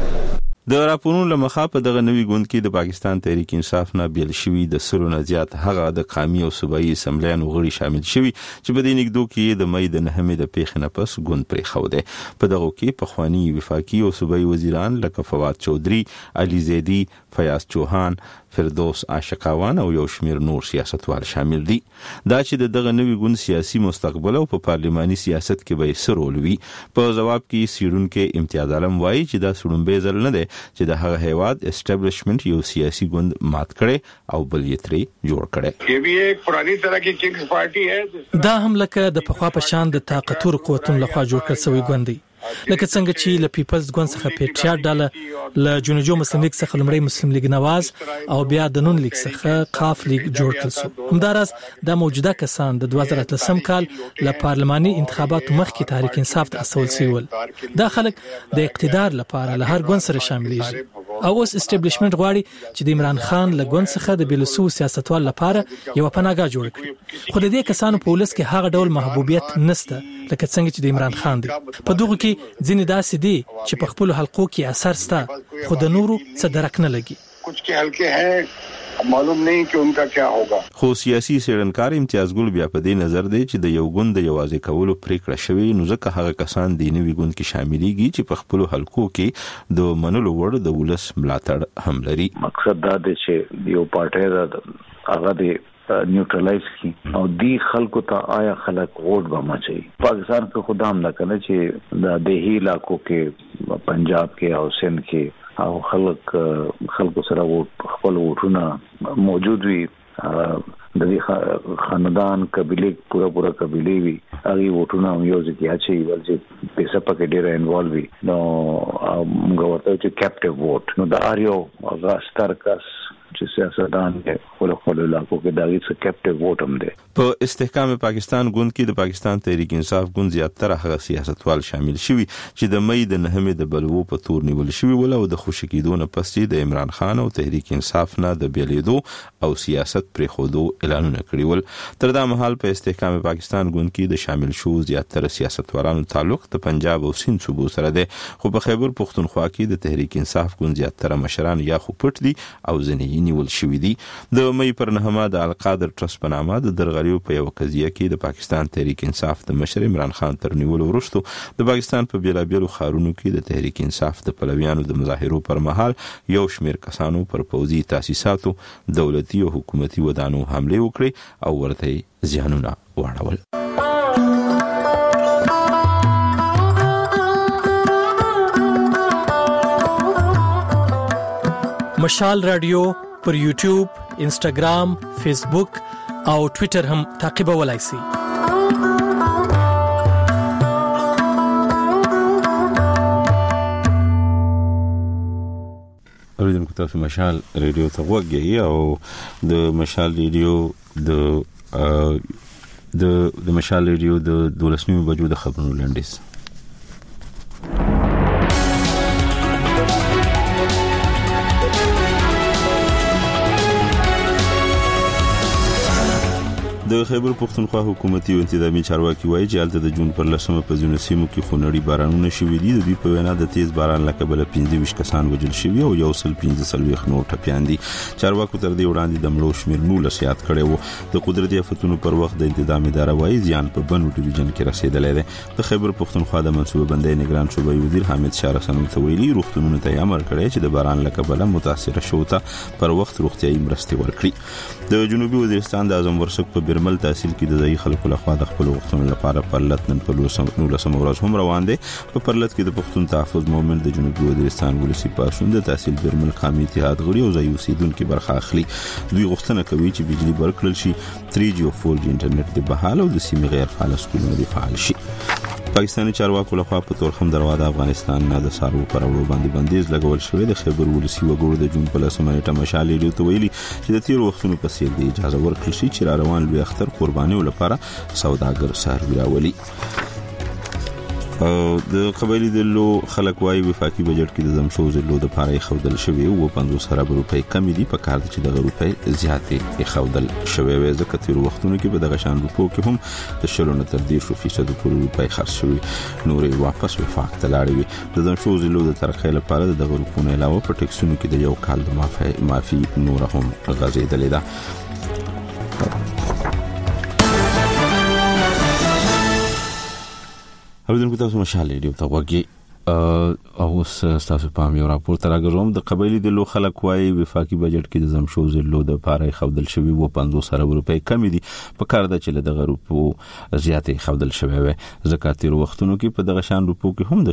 د راپورونو لمخه په دغه نوی ګوند کې د پاکستان تحریک انصاف نه بیل شوی د سلو نه زیات هغه د قومي او صوبایي اسمبلیانو غړي شامل شوی چې په دې نګدو کې د مې د نهمه د پیښ نه پس ګوند پرې خو ده. په دغه کې پخوانی وفاقي او صوبایي وزیران لکه فواد چودري، علي زیدی، فیاض چوهان، فردوس عاشقاوان او یو شمیر نور سیاستوال شامل دي. دا چې دغه نوی ګوند سیاسي مستقبل او په پارلماني سیاست کې به سرول وي. په جواب کې سیډونکو امتیاز عالم وایي چې دا سړومبه ځل نه ده چې د هغه هیواد اسټابلیشمنت یو سیاسي ګوند مات کړي او بل یې ترې جوړ کړي. یہ بھی ایک پرانی طرح کی کنگز پارٹی ہے. دا هم لکه د پخوا په شان د طاقتور قوتونو لخوا جوړ کړل شوی ګوند دی، لکه څنګه چې ل پیپلز ګوند څخه پیټریا ډاله ل جنوجو مسلم لیگ څخه لمړی مسلم لیگ نواز او بیا د نون لیگ څخه قاف لیگ جوړ کړل شو. همدارس د موجوده کسان د 2013 کال ل پارلماني انتخاباتو مخکې تحریک انصاف ته اصول سیول. دا خلک د اقتدار لپاره له هر ګوند سره شاملېږي او اوس اسټابلیشمنت غواړي چې د عمران خان له ګوند څخه د بیلسو سیاستوال لپاره یو پناهګاه جوړ کړي. خو د دې کسانو په ولس کې هغه ډول محبوبیت نشته لکه څنګه چې د عمران خان دی. په دغه کې ځینې داسې دي چې په خپل حلقو کې اثر ستا خو د نورو څه درک نه لګي. कुछ के हल्के हैं معلوم نه कि उनका क्या होगा. خو سیاسي سیرنکار امتیاز ګل بیا په دې نظر دی چې د یو ګوند د یوازې کولو پریکړه شوی نو ځکه هغه کسان د نوي ګوند کې شاملېږي چې په خپل حلقو کې د منلو وړ د ولس ملاتړ هم لري. مقصد دا دی چې یو پارټي دا هغه دی نیوټرلایز کی او دی خلکو ته آیا خلک ووټ به مچي. پاکستان کې خدام نه کنه چې د دهی علاقو کې پنجاب کې او سند کې او خلکو سره خپل ووټونه موجود وي. د دې خاندان قبيله پورا قبيله وي هغه ووټونه یو ځکه چې ولې پیسې پکې ډېر انوالو وي نو موږ ورته چې کیپټیو ووټ نو دا اړیو هغه ستر کس چې سیاستدان کې خپل علاقو کې داغي څخه کیپټیو ووټ هم دي. په استحکام پاکستان ګوند کې د پاکستان تحریک انصاف ګوند زیاتره هغه سیاستوال شامل شوي چې د مې د نهمه د بلوو په تور نیول شوی ول او د خوشکیدو نه پس د عمران خان او تحریک انصاف نه د بیلیدو او سیاست پر خودو اعلانونه کړی ول. تر دا مهال په استحکام پاکستان ګوند کې د شامل شو زیاتره سیاستوالانو تعلق د پنجاب او سند صوبو سره ده. خو په خیبر پختونخوا کې د تحریک انصاف ګوند زیاتره مشران یا خو پټ دي او ځنې نیول شوی دي. د مې پر نهمه د القادر ټرست په نامه د درغلیو په یو قضیه کې د پاکستان تحریک انصاف د مشر عمران خان تر نیولو وروسته د پاکستان په بیلابیلو ښارونو کې د تحریک انصاف د پلویانو د مظاهرو پر مهال یو شمیر کسانو پر پوځي تاسیساتو دولتي او حکومتي ودانو حمله وکړي او ورته زیانونه واړول. مشال رادیو پر یوټیوب، انسټاګرام، فیسبوک او ټوئیټر هم تعقیبولای شئ. اوریدونکو تاسو مشال ریډیو ته وګورئ او د مشال ریډیو د مشال ریډیو د 12 بجو د خبرونو لنډیز. د خیبر پختونخوا حکومتي او انتظامی چارواکي وایي چې حالت د جون پر 10 په ځینو سیمو کې خونړي بارانونه شوي دي. د دوی په وینا د تیز باران له کبله 25 کسان وژل شوي او 115 نور ټپيان دي. چارواکو تر دې وړاندې د مړو شمېر 19 یاد کړی و. د قدرتي آفتونو پر وخت د انتظامی اداره وایي زیان په بنو ډیویژن کې رسیدلی دی. د خیبر پختونخوا د منصوبه بندۍ نگران شوبې وزیر حامد شاه رسنوي ته ویلي روغتونونو ته امر کړی چې د باران له کبله متاثره شوو ته پر وخت روغتيایي مرستې ورکړي. د جنوبي وزیرستان د اعظم ورسک په برمل تحصیل کې د ځای خلکو لخوا د خپل وختونو لپاره پرلط نن په 19 ورځ هم روان دي. په پرلط کې د پښتون تحفظ مومن د جنوبي وزیرستان ولسی پاسون د تحصیل برمل قومي اتحاد غړي او ځای اوسیدونکو برخه اخلي. دوی غوښتنه کوي چې بجلی ورکړل شي، 3G او 4G انټرنیټ د بحال او د سیمې غیر فعال سکولونو د فعال شي. پاکستاني چارواکو لخوا په تورخم دروازه افغانستان نه د سارو پر وړو باندې بندیز لګول شوی. د خیبر ولسی وګړو د جون په 10 نیټه مشال ریډیو ته ویلي چې د تیر وختونو په څیر د اجازه ورکړل شي چې را روان لوی اختر قرباني لپاره سوداګر ساروي راولي. د قبایلی دلو خلک وايي وفاقي بجټ کې د زمشو زلو د پاره خودل شوی او 50 ارب روپۍ کمی دي. په کار دي چې د روپۍ زیاتې خودل شوی وي. ځکه تیر وختونو کې به د غشان روپو کې هم د 0.3% پورې روپۍ خرڅ شوی، نورې واپس وفاق ته لاړې وي. د زمشو زلو د ترقې لپاره د روپونو علاوه په ټیکسونو کې د یو کال د معافي نور هم غځېدلې ده. اوریدونکو تاسو مشال ریډیو ته وګورئ او تاسو پام یو راپور تر راغوم. د قبایلی دلو خلک وايي وفاقي بجټ کې د زمشو زلو د پاره خودل شوی و 50 ارب روپۍ کمی دي. په کار د چله د غروپو زیاتې خودل شوی وي. زکاتیر وختونو کې په دغه شان روپو کې هم د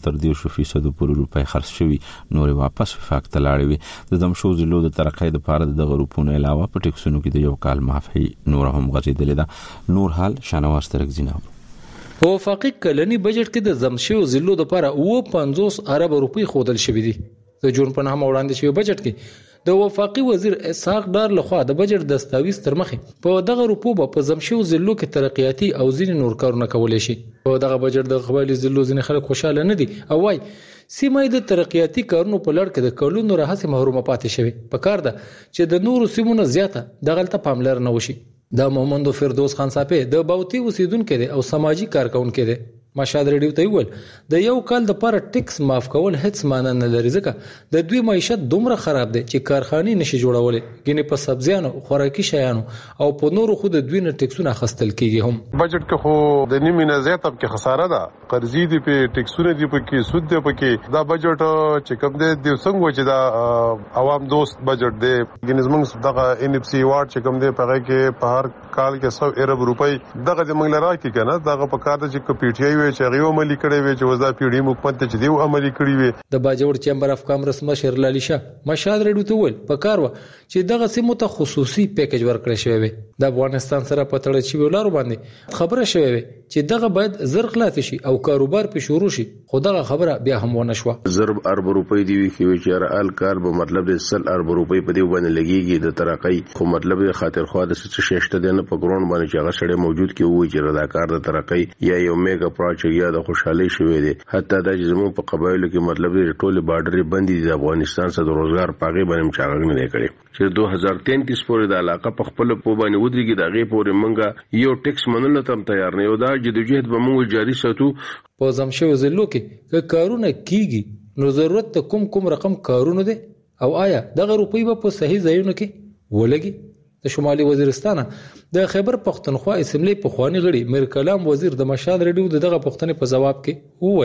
0.3% پورې روپۍ خرڅ شوی، نور واپس وفاق ته لاړې وي. د زمشو زلو د ترقې لپاره د غروپونو علاوه په ټیکسونو کې د یو کال معافي نور هم غځېدلې ده. نور حال شانواز ترکزیناو. په وفاقي کلنی بجټ کې د زمشو زلو لپاره 50 ارب روپۍ خودل شوې دي. د جون په نامه وړاندې شوی بجټ کې د وفاقي وزیر اسحاق ډار لخوا د بجټ دستاویز تر مخه په دغه روپو په زمشو زلو کې ترقیاتي او ځینې نور کارونه کولای شي. په دغه بجټ د قبایلی زلو ځینې خلک خوشاله نه دي او وايي سیمه د ترقیاتي کارونو په لړ کې د کلونو راهڅه محرومه پاتې شوی. په کار ده چې د نورو سیمونو زیاته دغلطه پاملرنه وشي. دا محمد فردوس خان صاحب د باوتی اوسیدونکو دی او سماجی کارکونکو دی. مشال ریډیو ته ویل د یو کال د لپاره ټیکس معاف کول هیڅ معنی نه لري ځکه د دوی معیشت دومره خراب دی چې کارخانې نشي جوړولې. ګینه په سبزیانو، خوراکي شیانو او په نورو خو د دوی نه ټیکسونه اخستل کیږي. هم بجټ کې خو د نیمه نه زیات کې خساره ده، قرضې دي په ټیکسونه دي په کې سود دی په کې. دا بجټ چې کوم دی د څنګه چې دا عوام دوست بجټ دی. ګینه زمونږ دغه NFC وارد چې کوم دی په کې په هر کال کې 100 ارب روپۍ دغه د منګل راکې کنه دغه په کار چې کپیټي چې غيو عملي کړي وي چې وزا پیډي حکومت چې دیو عملي کړي وي. د باجوړ چیمبر اف کامرس مشر لالی شاه مشال ریډیو ته ویل په کار و چې دغه سیمو ته خصوصي پیکیج ورکړی شوی وي. د افغانستان سره په تړل شوی ولارو باندې خبره شوی وي چې دغه باید زر خلاص شي او کاروبار په شروع شي. خو دغه خبره بیا هم ونه شو. ضرب ارب روپۍ دی وی چې ال کار به مطلب د 100 ارب روپۍ په دی باندې لګيږي د ترقۍ. خو مطلب د خاطر خو د څه شېشته دی نه په ګرون باندې چې هغه سړی موجود کی وي چې رضاکار د ترقۍ یا یو میگا پروجیکټ یا د خوشحالي شوی دی. حتی د زمو په قبایلو کې مطلب د ټوله بارډر بندي د افغانستان سره د روزګار پاغي باندې چاغنګ نه کړي چې 2033 پورې د علاقه په خپل په باندې ودرېږي. دغه پورې منګه یو ټیکس منل ته تیار نه یو. دا جدوجہد به موږ جاری ساتو. په زمشو زلو کې کارونه کیږي نو ضرورت ته کوم رقم کارونه دي او آیا دغه روپۍ په صحیح ځایونو کې ولګي. د شمالي وزیرستان د خیبر پختونخوا اسمبلی په خواني غړي میر کلام وزیر د مشال ریډیو دغه پښتنې په جواب کې وویل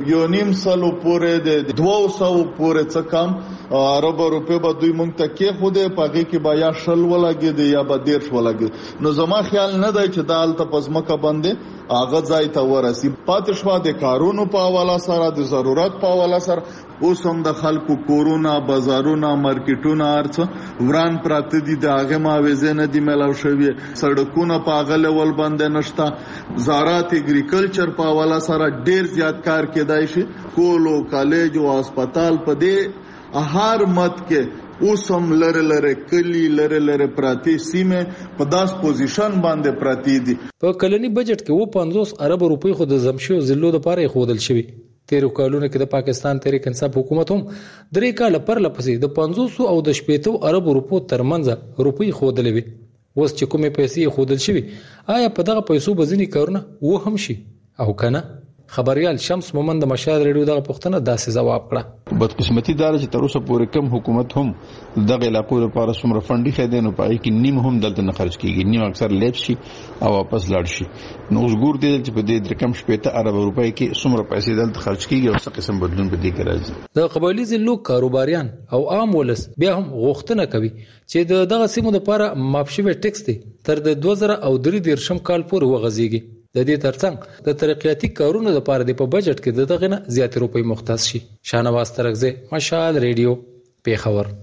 1.5 سال پورې د 200 پورې څه کم عرب روپے به دوی مونږ ته کې خوده پاګه کې با یا شل ولګي دی یا به 1.5 ولګي نو زما خیال نه دی چې دال ته پزماکه باندې اغه ځای ته ورسی پاتې شو د کارونو په حواله سره د ضرورت په حواله سره اوس هم د خلکو کورونا بازارونه مارکیټونه ارڅ وران پراته دي د هغه ماوزه نه دی ملاو شوی سړکونه په هغه لیول باندې نشته زراعت اګریکلچر په حواله سره ډیر زیات کار کېدای شي کولو کالج او هسپتال په دې هر مت کې اوس هم لره کلی لره پراتی سیمه په داس پوزیشن باندې پراتی دي په کلنی بجټ کې 50 ارب روپۍ خو د زمشو زلو د پاره خودل شوی 13 کالونو کې د پاکستان تحریک انصاف حکومت هم 3 کال پر لپسې د 500 او د 80 ارب روپو ترمنځ روپۍ خودلې وي اوس چې کومې پیسې خودل شوی آیا په دغه پیسو بزنی کارونه و هم شي او کنه خبريال شمس مومند د مشال ریډیو دغه پوښتنه داسې جواب کړه بدقسمتي دار چې تر اوسه پورې کم حکومت هم دغه علاقو لپاره څومره فنډي خېدې نو پای کې نیم هم دلته نه خرج کیږي نیم اکثر لیب شي او واپس لاړ شي نو اوس ګور دي چې په دې رقم 80 ارب روپۍ کې څومره پیسې دلته خرج کیږي او څه قسم بدلون په دې کې راځي د قبایلی ضلعو کاروباریان او عام ولس بیا هم غوښتنه کوي چې دغه سیمو لپاره ماپشوي ټیکس دي تر د 2003 کال پورې وغځيږي د دې ترڅنګ د ترقیاتي کارونو لپاره د په بجټ کې دغه نه زیات روپۍ مختص شي شانواز ترغزه مشال ریډیو پیښور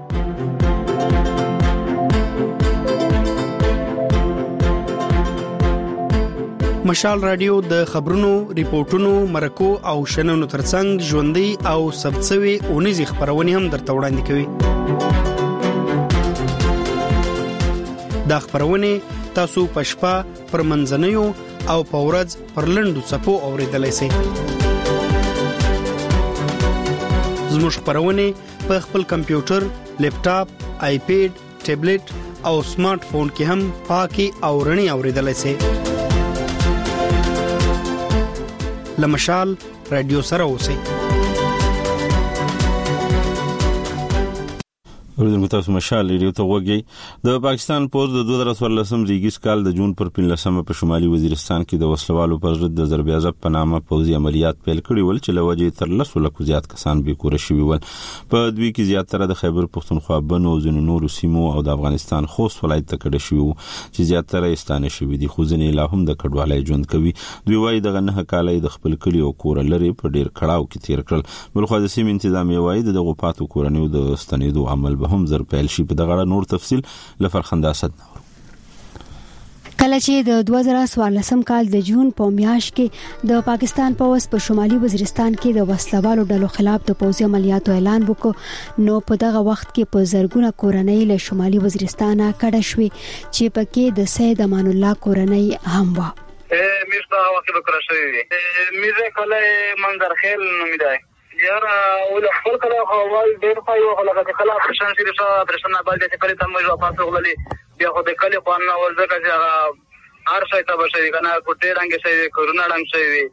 مشال رادیو د خبرونو ریپورتونو مرکو او شننو ترڅنګ ژوندۍ او سبڅوي اونیزي خبرونه هم درته وړاندې کوي دا خبرونه تاسو پښپا پر منځنیو او پورز پر لندو صفو اوریدلای شئ زموږ خبرونه په خپل کمپیوټر لیپټاپ آیپیډ ټابلیټ او سمارټ فون کې هم پاکي او رڼي اوریدلای شئ لمشال رادیو سره اوسئ ورته تاسو مشال ریډیو ته وګورئ د پاکستان پوز د 2014 ریګیس کال د جون پر 15 په شمالي وزیرستان کې د وسلوالو پر ضد د ضربیازب په نامه پوزي عملیات پیل کړي ول چې لوجې تر 10 لک زیات کسان به کور شوي ول په دوی کې زیاتره د خیبر پختونخوا بنو زنو نور سیمو او د افغانستان خوست ولایت ته کډه شوي چې زیاتره استانه شوي دي خو ځنې لا هم د کډوالۍ ژوند کوي دوی وايي دغه نه کالای د خپل کلی او کور لري په ډیر کړهو کې تیر کړل بلخو د سیم انتظامیه وايي دغه پاتو کورنیو د ستنیدو عمل به هم زر پیل شي په دغه نور تفصيل لفرخنده اسد کله چې د 2014 کال د جون په میاشت کې د پاکستان پولیس په شمالي وزیرستان کې د وسلوالو ډلو خلاف د پوځي عملیاتو اعلان وکړ نو په دغه وخت کې په زرګونه کورنۍ له شمالي وزیرستان کډه شوې چې پکې د سید امان الله کورنۍ هم و میرتا وخت وکړه شوی میزه کله منظر خیل نومیدای یاره ول خپل کله حوال ډیر پایو هغه کله پرشان سي رسا پرشان باندې چې کله تم یو پاسه غللې بیا خو د کله په نو ورځ چې هر څه ته بشي کنه کوټه رنګ شي کورونا رنګ شي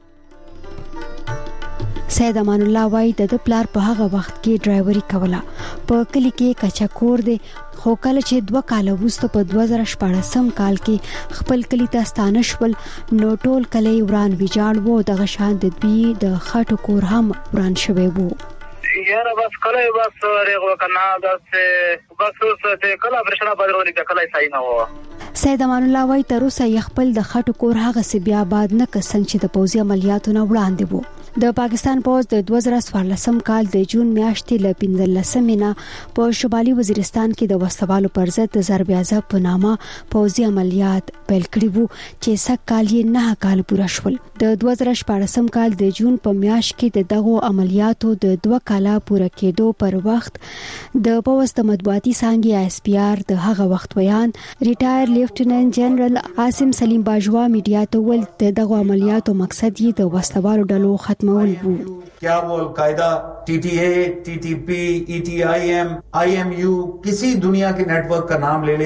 سید امان الله وای د پلار په هغه وخت کې ډرایوري کوله په کلی کې کچا کور دی خو کله چې 2 کال وروسته په 2014 کال کې خپل کلی ته ستانه شول نو ټول کلی وران ویجاړ وو دغه شان د دوی د خټو کور هم وران شوی وو یاره بس کله بس رغو کنه بس څه کله پرشنا بدرونی کله صحیح نه وو سید امان الله وای تر اوسه خپل د خټو کور هغه سی بیا بعد نه کسن چې د پوځي عملیاتو نه وړاندې وو د پاکستان پوز د 2014 کال د جون میاشتې ل 15 مینا په شمالي وزیرستان کې د وسوالو پر ضد د ضربیازب په نامه پوځي عملیات پیل کړي وو چې سک کال یې نه کال پوره شول د 2014 کال د جون په میاشت کې د دغو عملیاتو د 2 کاله پوره کېدو پر وخت د پوز د مطبوعاتي څنګه اس پی آر د هغه وخت بیان ریټایر لیفټیننټ جنرال عاصم سلیم باجوا میډیا ته ول دغه عملیاتو مقصد یې د وسوالو ډلو क्या वो al Qaeda TTA, TTP, ETIM, IMU किसी दुनिया के नेटवर्क का नाम ले लें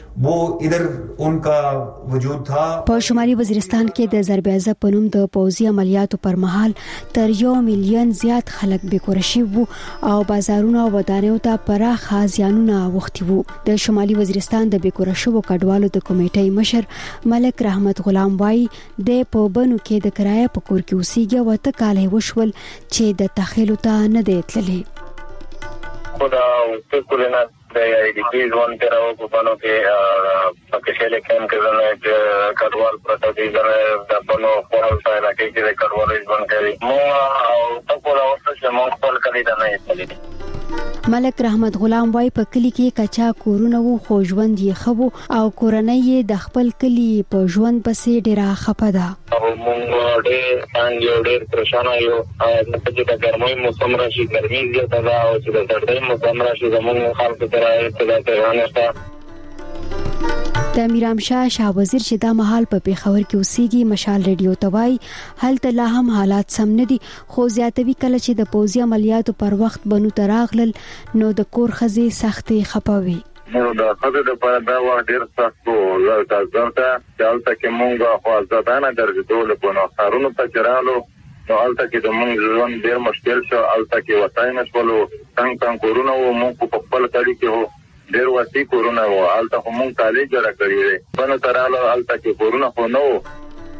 वो इधर उनका वजूद था. په شمالي وزیرستان کې د ضرب عضب په نوم د پوځي عملیاتو پر مهال تر 1 میلیون زیات خلک بېکور شوي وو او بازارونه او ودانیو ته پراخه زیانونه اوښتي وو. د شمالي وزیرستان د بېکور شوو کډوالو د کمیټې مشر ملک رحمت غلام وایي د په بنو کې د کرایه په کور کې اوسېږي او ته کال وشول چې د تخیلو ته نه دی تللی. خدا او کولنا د ایډیپی ځوان ته راو په بانو کې پکې کېم کې د کډوال پروتې د بانو خپل ځای راکې چې د کډوال ځوان کوي مو او تاسو راوځه چې مو خپل کړی دا نه یې. ملک رحمت غلام وای په کلی کې کچا کورونه وو خو ژوند یې خبو او کورنۍ د خپل کلی په ژوند پسې ډیره خپه ده. مونږ ډېر څنګه ډېر پریشان یو او چې د ګرمۍ موسم راشي ګرمي زیاته ده او چې د سردۍ موسم راشي زموږ خلکو ته اطلاع ورنشته. د میرامشاه شاه وزیر چې دا مهال په پیښور کې اوسېږي مشال ریډیو ته وایي هلته لا هم حالات سم نه دي خو زیاتوي کله چې د پوځي عملیاتو پر وخت بنو ته راغلل نو د کور ښځې سختې خپه وي. نو د ښځو لپاره دا وخت ډېر سخت و. ځکه چې هلته کې مونږ خو ازادانه ګرځېدو په نو ښارونو ته چې رالو نو هلته کې د مونږ ژوند ډېر مشکل شو. هلته کې وسایل نه شولو څنګه کورونه وو مونږ په خپل کلي کې وو ډېر وسیع کورونه وو. هلته خو مونږ کالج جوړ کړی دی بنو ته رالو هلته کې کورونه خو نه وو.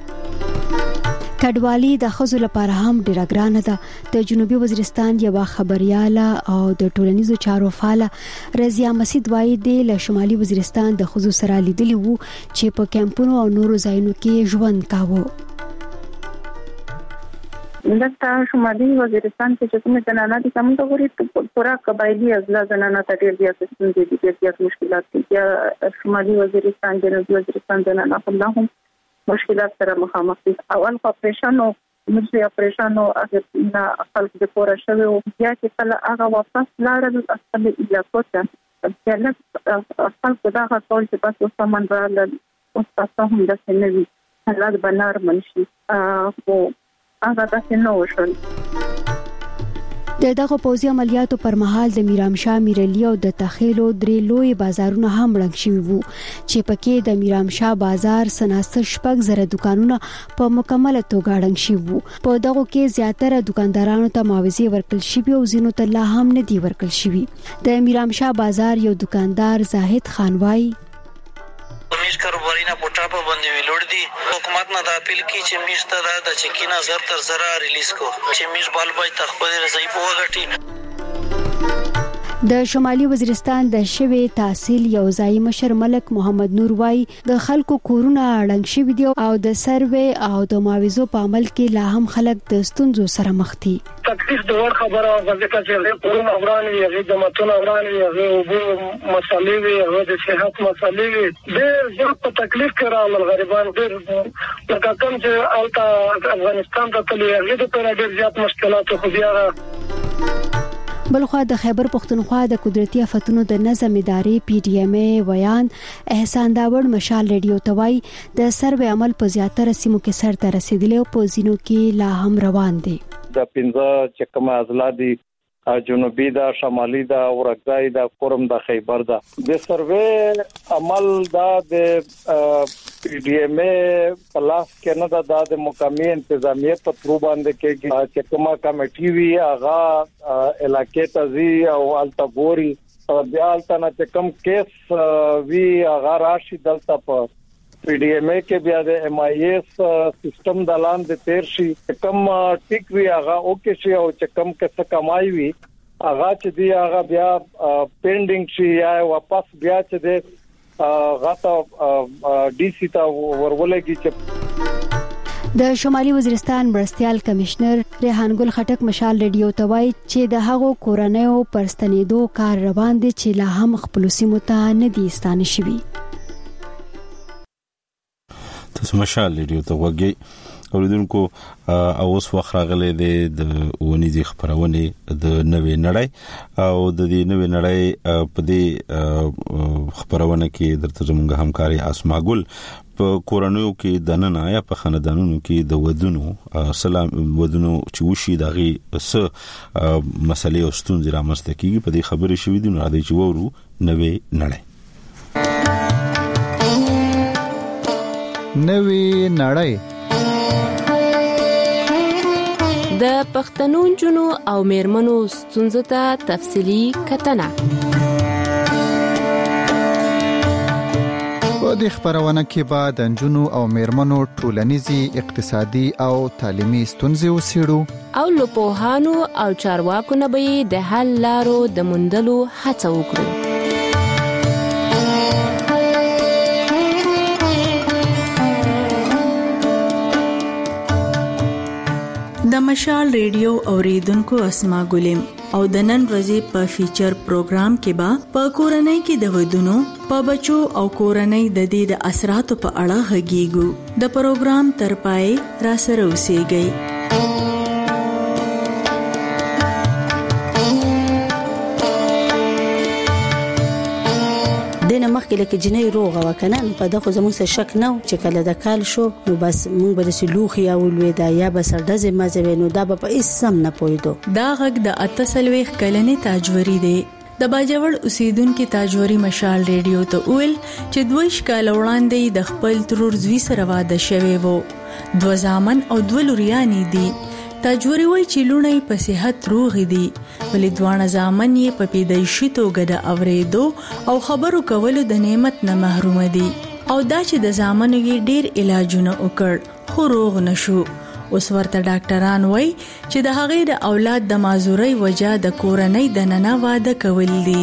کډوالي د ښځو لپاره هم ډیره ګرانه ده. د جنوبي وزیرستان یوه خبرياله او د ټولنیزو چارو فعاله رضیا مسید وایي د شمالي وزیرستان د ښځو سره لیدلی وو چې په کیمپونو او نورو ځایونو کې ژوند کاوه. دلته شمالي وزیرستان کې چې کومه زنانه دي کوم ته غوړي پورا قبایلی ازلا زنانه ته ډېر زیات ستونزې دي ډېر زیات مشکلات دي. یا شمالي وزیرستان جنوبي وزیرستان زنانه هم مشکلات سره مخامخ دي. اول اپریشن او مجلس اپریشن او هغه خلک د پورا شوی او بیا چې کله هغه واپس لاړل خپل علاقو ته چې خلک دا غوښتل چې تاسو سامان راغلل او تاسو هم د سنوي حالات بنار منشي او هغه تاسو نو وشول. د دغه پوځي عملیاتو پر مهال د میرامشاه میرلی او د تخیلو درې لوی بازارونه هم رنګ شوي وو چې پکې د میرامشاه بازار سناستر شپږ زره دکانونه په مکمله توګه رنګ شوي وو. په دغه کې زیاتره دکاندارانو ته معاوضې ورکړل شوي او ځینو ته لا هم نه دي ورکړل شوي. د میرامشاه بازار یو دکاندار زاهد خان وایي میش کاروباري نه پټا په باندې ویلوړ دي. حکومت نه د اپیل کی چې میش ته د چکینا زر تر زره ریلیز کو چې میش بال بای تخپل رضای په وغټي. د شمالي وزیرستان د شوی تحصیل یو ځای مشر ملک محمد نور وای د خلکو کورونه اړنګ شوي دي او د سروې او د معاوضو په عمل کې لا هم خلک د ستونزو سره مخ دي. تکلیف د ور خبره غوښته چې کورونه وران وي هغه د متون وران وي هغه وبو مسالې وي هغه د صحت مسالې وي ډېر زیات په تکلیف کې راغلل غریبان ډېر لکه کوم چې الته افغانستان ته تللی هغه د ډېر زیات مشکلات خو بیا. بلخوا د خیبر پختونخوا د قدرتي آفتونو د نظم ادارې پی ډی ایم ای ویان احسان داوړ مشال ریډیو ته وایي د سروې عمل په زیاتره سیمو کې سر ته رسیدلی او په ځینو کې لا هم روان دی. د 15 چې کوم اضلاع دي جنوبي دا شمالي دا ورغځای دا کورم دا خیبر دا د سروې عمل دا د پی ډی ایم ای پلاس کې نه دا د مقامی انتظامیه په ترو باندې کې چې کومه کمیټي وی هغه علاقې تزي او التګوري بیا التنه چې کوم کیس وی هغه راشي دلته په پی ډی ایم ای کې بیا د ایم آی ایس سیستم د لاندې تیر شي کوم ټیک وی هغه اوکے شي او چې کوم څه کمای وی هغه چې دی هغه بیا پینډینګ شي یا واپس بیا چې دی غاټه ډی سی ته ورولېږي چې د شمالي وزیرستان مرستيال کمشنر ریحان ګل خټک مشال ریډیو ته وایي چې د هغو کورنیو پرستنیدو کار روان دي چې لا هم خپل سیمو ته نه دي ستانه شوي. تاسو مشال ریډیو ته وګورئ اوریدونکو اوس وخت راغلی دی د ونیزي خبرونه د نوې نړۍ او د دې نوې نړۍ په دې خبرونه کې درته زموږ همکاري اسما ګل په کورونو کې د نن آیا په خاندانونو کې د ودونو سلام ودونو چې وشي دغه س مسلې او ستونزې رامنځته کیږي په دې خبرې شوې دي نو راځي چې وورو نوې نړۍ. نوې نړۍ. د پښتنو جنو او میرمنو ستونزو ته تفصیلی کتنه. په دې خبرونه کې به د جنو او میرمنو ټولنیزي، اقتصادي او تعلیمي ستونزې وڅېړو او له پوهانو او چارواکو نه به د حل لارو د موندلو هڅه وکړو. د مشال ریډیو اوریدونکو اسما ګلیم او د نن ورځې په فیچر پروګرام کې به په کورنۍ کې د ودونو، په بچو او کورنۍ د دې د اثراتو په اړه غږیږو. د پروګرام تر پای را سره اوسئ. دنه مخکې لکه جنې روغه وکنه په دغه زموږ څه شک نه چې کله د کال شو نو بس موږ به د سلوخي او لوي دا یا بس ډزې مزه نو دا په اسم نه پویدو. دا غږ د 88 کلنې تاجوري دی. د باجوړ اوسیدونکو تاجوري مشال ریډیو ته ویل چې 2 کال وړاندې د خپل ترور زوی سره واده شوی وو. 2 زامن او 2 لوریانی دي. تاجوري وای چې لونه په صحت روغ دي، ولې دوانه زامن یې په پیدایشي توګه د اوریدو او خبرو کولو د نعمت نه محروم دي او دا چې د زامنو یې ډیر علاجونه وکړ خو روغ نشو. اوس ورته ډاکټران وای چې د هغې د اولاد د معذورۍ وجہ د کورنۍ د ننا واده کول دي.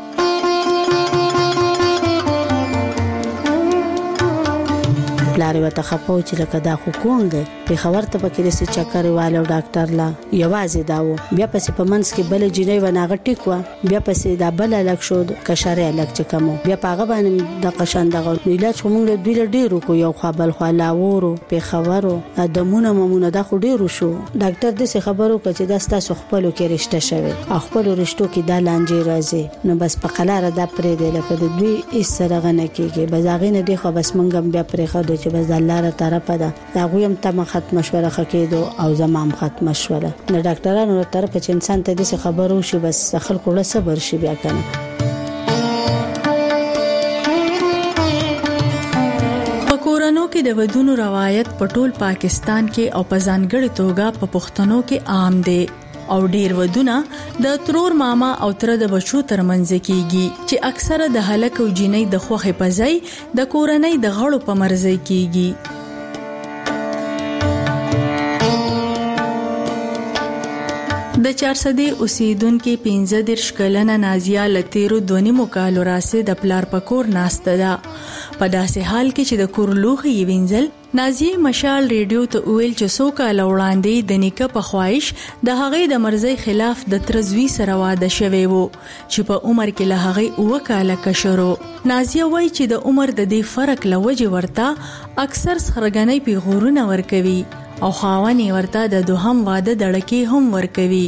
پلار وته خپو چې لکه دا خو کونګ په خبر ته پکې رسې چکر والو ډاکټر لا یوازې داو بیا پسې په منځ کې بل جنې وناغه ټیکوا بیا پسې دا بل لک شو کشاره لک چکمو بیا پاغه باندې د قشان دغه علاج کوم له دوی ډیرو کو یو خپل خلاورو په خبرو ادمونه ممونه دا خو ډیرو شو. ډاکټر دې خبرو کچې دا ستاسو خپلو کې رشته شوی خپل رشتو کې دا لانجې راځي نو بس په قلاره دا پرې دی لکه د دوی سره غنه کېږي بزاغینه دی خو بس منګم بیا پرې خو د بس د الله تر طرفه ده دا غویم تم ختم مشوره خکېدو او زمام ختم مشوره د ډاکټرانو تر طرفه چې انسان ته د خبرو شي بس خلکو له صبر شي بیا کنه. کورونو کې د ودونو روایت په ټول پاکستان کې او په ځانګړي توګه په پښتنو کې عام دی او ډیر ودونه د ترور ماما او تر د بچو ترمنځ کیږي چې اکثره د هلک او جنۍ د خوخه پځای د کورنۍ د غړو په مرزي کیږي. د 400 اوسیدونکو 15 کلنه نازیه لتیرو دونی مکالو راسه د پلار پکور ناشته ده په داسې حال کې چې د کور لوخي وینځل نازیه مشال ریډیو ته ویل چې څوک لوړاندې د نیکه په خواهش د هغې د مرزي خلاف د ترزوی سره واده شوی وو چې په عمر کې له هغې وکاله کشرو. نازیه وایي چې د عمر د دې فرق لوجه ورته اکثر سرګنۍ پیغورونه ورکوي او خاوني ورته د دوهم واده دړکې هم ورکوي.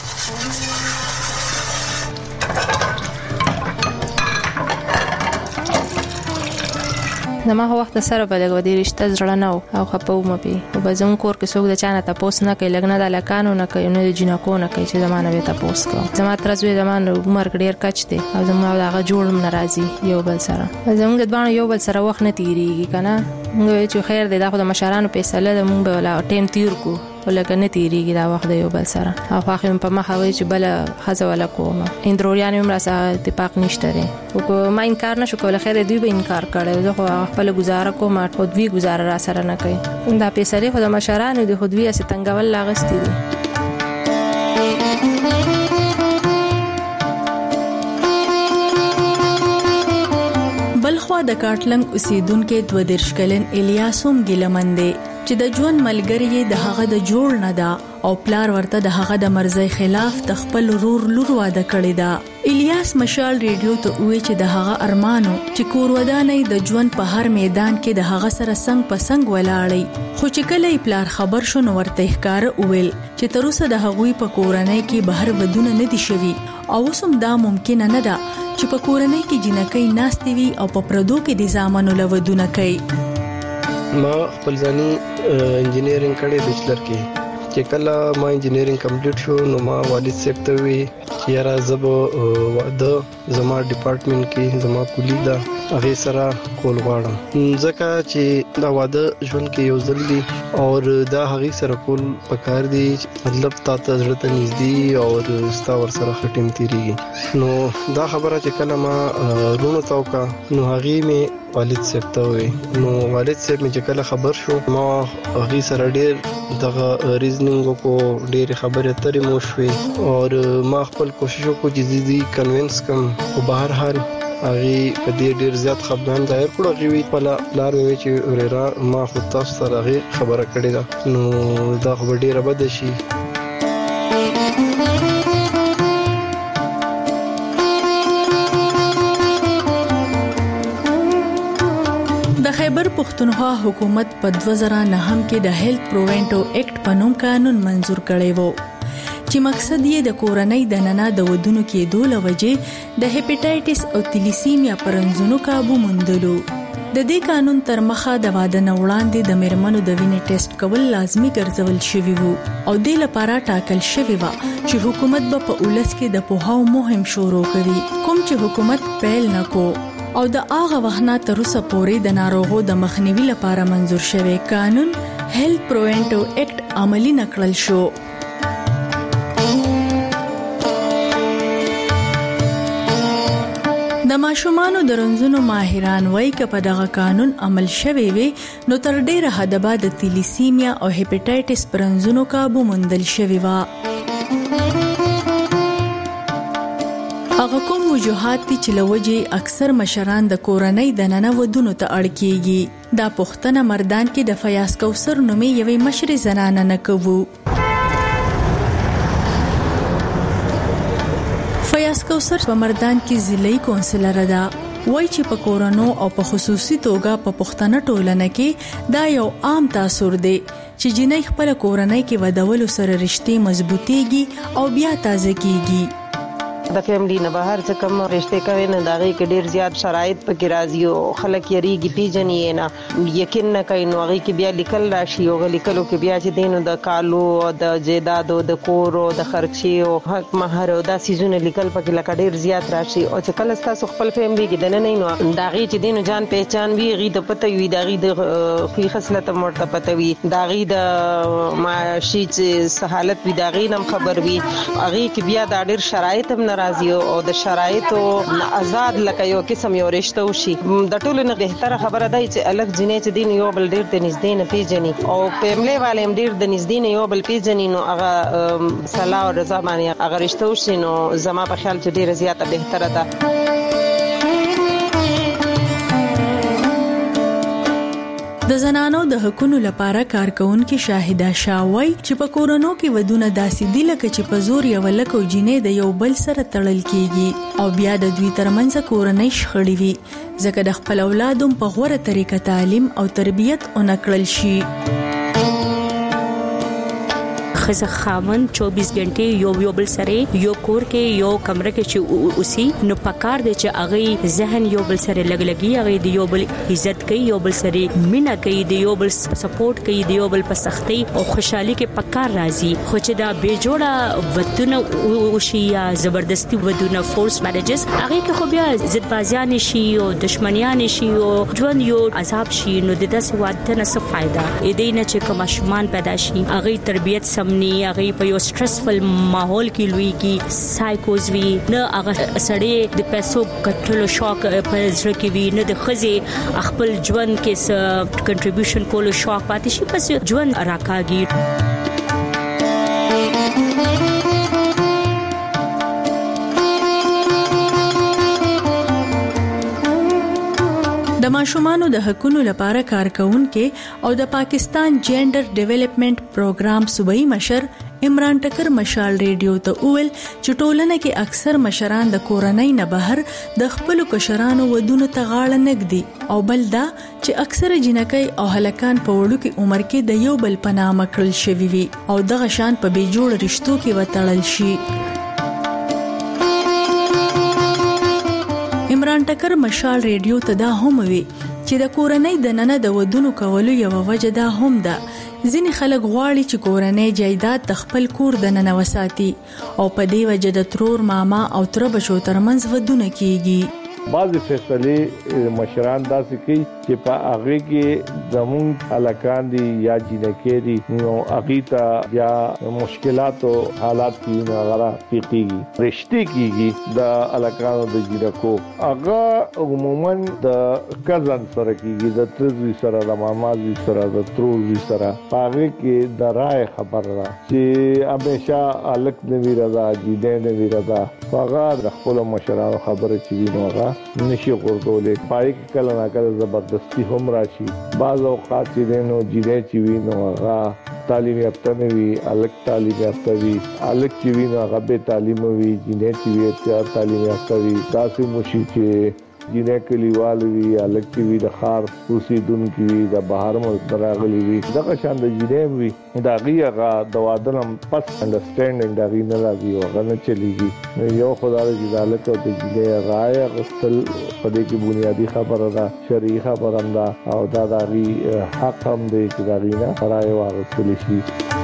زما هو وخت سره په لګو دي رشتہ زړه نه او خپو مپی او بزم کور کې څوک د چانه تاسو نه کوي لګنه د لکانو نه کوي نو د جنکو نه کوي چې زمانه به تاسو کو زما ترځوي زمانه عمر ډیر کچ دي او زما هغه جوړ ناراضي یو بل سره زموږ د باندې یو بل سره وخت نه تیریږي کنه موږ چې خیر دی دا خو د مشرانو په سله د مونږ ولا ټیم تیر کو ولکه نه تیریږي دا وخت یو بل سره او خو په مخه وي چې بل خزه ولا کوم اندروریان هم را سره اتفاق نشته لري او ما انکار نشو کولای خیر دوی به انکار کړي زه خو خپل گزاره کوم او دوی گزاره را سره نه کوي دا په سره خو د مشرانو د خودوی اس تنګول لاغستی دي. بلخوا د کاټلنګ اوسیدونکو 22 کلن الیاسوم ګلمنده چې د ژوند ملګری د هغه د جوړ نه دا او پلار ورته د هغه د مرزي خلاف د خپل رور لور واده کړی دا. الیاس مشال ریډیو ته وی چې د هغه ارمانو چې کور ودانې د ژوند په هر میدان کې د هغه سره څنګ په څنګ ولاړی خو چې کله پلار خبر شو نو ورته ښکار ویل چې تر اوسه د هغوی په کورنۍ کې بهر ودونه نه دي شوي او سم دا ممکن نه ده چې په کورنۍ کې جنکۍ ناستې وي او په پردو کې د زامنو لودونه کوي. ما خپل ځاني انجینیرینګ کړې بچلر کې چې کله ما انجینیرینګ کمپلیټ شو نو ما والد صاحب ته وی چې یاره زب واده زما ډپارټمنټ کې زما کولی دا هغه سره کول غواړم ځکه چې دا واده ژوند کې یو ځل دی او دا هغه سره کول پکار دی مطلب تاسو زړه ته نږدې او ستا ور سره خټیم تیریږي نو دا خبره چې کله ما رونو تاوکا نو هغه می والد صاحب ته وي نو والد صاحب می چې کله خبر شو ما هغه سره ډېر دغه ریزنینګ کو ډېر خبره اترې مو شوې او ما خپل کوشش وکړ چې دې کنوینس کم او بهر حال هغه په دې ډېر زیات خپګان ظاهر کړو غوي په لار وی چې وريرا ما خو تاسو سره هغه خبره کړې ده نو دا خبر ډېر بد شي خیبر پختونخوا حکومت په 2009 کې د هیلث پروینټو ایکټ په نوم قانون منزور کړی وو چې مقصد یې د کورنۍ د نننه د ودونو کې دوله وجې د هپاتایټس او تلیسیمیا پرنځونو کابو موندلو د دې قانون تر مخه د واده نه وړاندې د میرمنو د وینې ټیسټ کول لازمی ګرځول شوی وو او د لپاره ټاکل شوی و چې حکومت به په اولس کې د پوهاو مهم شروع کوي کوم چې حکومت پیل نکو او د هغه وخت تر اوسه پورې د ناروغو د مخنیوي لپاره منزور شوی قانون هیلث پروینټو ایکټ عملی نکړل شو د ماشومانو د رنځونو ماهران وایي چې په دغه قانون عمل شوی وي نو تر ډیره حد بعد د تلیسیمیا او هپاتایټس پرنځونو کابو موندل شوی و هغه کوم وجوهات چې لوجه اکثر مشران د کورنۍ د نننه ودونو ته اړ کیږي دا پښتنه مردان کې د فیاض کوثر نومې یوې مشر زنانه نه کوو فیاض کوثر په مردان کې ضلعي کونسلر ده وای چې په کورونو او په خصوصي توګه په پښتنه ټولنه کې دا یو عام تاثر دی چې جنۍ خپل کورنۍ کې ودول سره رشتې مضبوطيږي او بیا تازه کیږي د فیملی نه بهر څه کوم رشته کوي نه داغي کې ډیر زیات شرایط پکې راځي او خلک یریږي پیژنې نه یقین نه کوي نو هغه کې بیا لیکل راشي او لیکلو کې بیا چې دینو د کالو او د جیداد او د کور او د خرچي او حق مہر او د سيزونه لیکل پکې لکه ډیر زیات راشي او چې کله تاسو خپل فیملی کې دنه نه نو داغي چې دینو جان پہچان وی غي د پته وی داغي د خو خصلت مرته پته وی داغي د معاشي چې حالت وی داغي نم خبر وی هغه کې بیا د ډیر شرایط هم راځي او د شرایطو آزاد لکه یو قسم یو رشته وشي د ټولو نه بهتره خبره ده چې الګ جنې چې دین یو بل ډیر د نږدې نه پیژني او فیملی والے هم ډیر د نږدې نه یو بل پیژني نو هغه صلاح او رضا باندې هغه رشته وشي نو زما په خیال چې ډیره زیاته بهتره ده د زنانو د حقوقو لپاره کارکونکو شاهده شاوي چې په کورونو کې ودونه داسې دي لکه چې په زور یو لکه جنې د یو بل سره تړل کیږي او بیا د دوی ترمنځ کورنۍ شخړې وي ځکه د خپل اولادوم په غوړه طریقه تعلیم او تربیت اونکړل شي خزه خامن 24 غنټه یو بل سره یو کور کې یو کمره کې چې اوسي نو پکار دی چې هغه ذهن یو بل سره لګلګي هغه دی یو بل عزت کوي یو بل سره مینا کوي دی یو بل سپورټ کوي دی یو بل په سختي او خوشحالي کې پکار راځي خو چې دا به جوړه ودونه وشي یا زبردستی ودونه فورس مارجز هغه کې خو بیا ضد بازیان شي او دشمنیان شي او ژوند یو عذاب شي نو د داسې واده نه څه فائدہ اې دې نه چې کوم شمان پیدا شي هغه تربيت سم هغه په یو سټرسفل ماحول کې لوي کې سایکوز وی نه هغه سړی د پیسو کټلو شوق په ځړ کې وی نه د خزه خپل ژوند کې څه کنټریبیوشن کولو شوق پاتې شي پس ژوند راکاږي د ماشومانو د حقوقو لپاره کارکونکو او د پاکستان جینډر ډیولپمنٹ پروګرام صوبایي مشر عمران ټکر مشال ریډیو ته ویل چې ټولنه کې اکثر مشران د کورنۍ نه بهر د خپل کشرانو ودونو ته غاړه نږدي او بل دا چې اکثر جنکۍ او هلکان په وړو کې عمر کې د یو بل په نامه کړل شوی وي او دغه شان په بي جوړ رشتو کې وتړل شي عمران ټکر مشال ریډیو ته دا هم وی چې د کورنۍ د نننه د ودونو کولو یو وجه دا هم ده ځینې خلک غواړي چې کورنۍ جایداد د خپل کور دننه وساتي او په دې وجه د ترور ماما او تر بچو ترمنځ ودونه کیږي. بعضې فیصلې مشران داسې کوي چې په هغې کې زمونږ هلکان دي یا جینکې دي نو هغې ته بیا مشکلاتو حالات کې نو هغه رافقېږي رشتې کېږي د هلکانو د جینکو هغه عموما د کزن سره کېږي د تره زوی سره د ماما زوی سره د ترور زوی سره په هغې کې د رایې خبره ده چې همیشه هلک نه وي رضا جینۍ نه وي رضا هغه د خپلو مشرانو خبره چې وي نو هغه نشي غورځولی پای کې کله ناکله زبردستي هم راشي. بعض اوقات چې دی نو جینۍ چې وي نو هغه تعلیم یافته نه وي هلک تعلیم یافته وي هلک چې وي نو هغه بې تعلیمه وي جینۍ چې وي تعلیم یافته وي داسې موشي چې جینۍ کلیوال وي هلک چې وي د ښار اوسېدونکي وي د بهر ملک نه راغلي وي دغه شان د جینۍ وي د هغې هغه د واده نه پس انډرسټینډینګ د هغې نه راځي او هغه نه چلېږي. یو خو دا ده چې د هلک او د جینۍ رایې اخیستل په دې کې بنیادي خبره ده شرعي خبره هم ده او دا د هغې حق هم دی چې د هغې نه رایې واخیستلی شي.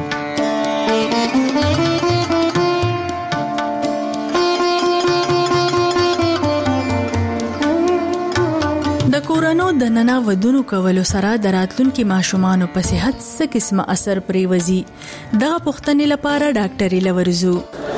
د کورونو د ننا ودونو کولو سره د راتلونکي ماشومانو په صحت څه قسمه اثر پریوزي دا پوښتنې لپاره ډاکټر لورزو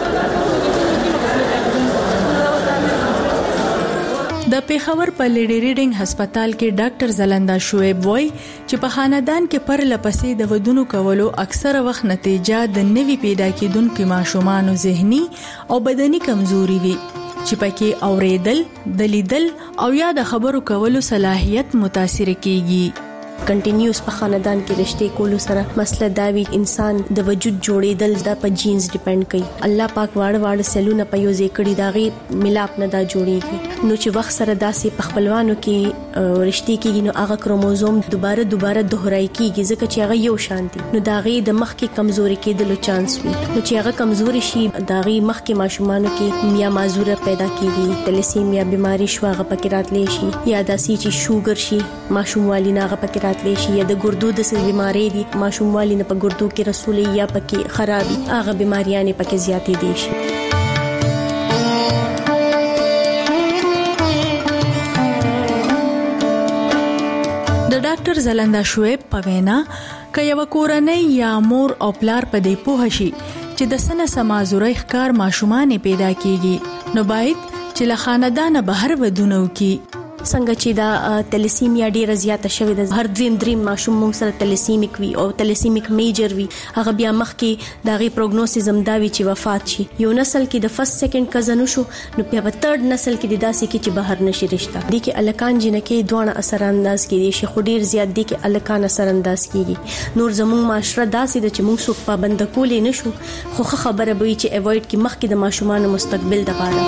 د پیښور په لیډي ریډینګ هسپتال کې ډاکټر زلندا شعیب وای چې په خاندان کې پر لپسې د ودونو کولو اکثره وخت نتیجه د نوي پیدا کېدونکو ماشومانو ذهني او بدني کمزوري وي چې پکې اوریدل، دلیدل او یا د خبرو کولو صلاحیت متاثر کیږي. کنټینیوس په خاندان کې رشتې کولو سره مسله دا وی انسان د وجود جوړېدل د په جینز ډیپند کوي. الله پاک واړه سلونه په یو ځای کړي داغي ملاپ نه دا جوړيږي نو چې وخت سره داسې په خپلوانو کې رشتې کېږي نو هغه کروموزوم دوباره دوهرای کېږي ځکه چې هغه یو شان دي نو داغي د مخ کې کمزوري کېدلو چانس وي نو چې هغه کمزوري شي داغي مخ کې ماشومانو کې میا مازوره پیدا کېږي تلسیمیا بیماری شو هغه پکې راتلی شي یا داسې چې شوګر شي ماشوم والی نه هغه پکې راتلی شي یا د ګردو د بیماری دي ماشوم والی نه په ګردو کې رسولي یا پکې خرابي هغه بیماریاں پکې زیاتې دي شي. د ډاکټر زلندا شعیب په وینا ک یو کورنۍ یا مور او پلار په دې پوه شي چې د سنه سمازوري ښکار ماشومان پیدا کیږي نو باید چې له خاندان بهر ودونه وکړي. څنګه چې دا تلسیمیا ډیره زیاته شوې ده هر دریم ماشوم مونږ سره تلسیمیک وي او تلسیمیک میجر وي هغه بیا مخ کې داغي پروګنوسیس هم دا وی چې وفات شي. یو نسل کې د فرست سیکنډ کزن شو نو بیا په تھرد نسل کې د داسې کې چې بهر نشي رشتہ دي کې الکان جنکه دوه اثر انداز کیږي شي خو ډیر زیات دي کې الکان اثر انداز کیږي. نور زموږ معاشره داسې د چې موږ څوک پابند کولې نشو خو خبره به وي چې اوایډ کې مخ کې د ماشومان مستقبل د پاره.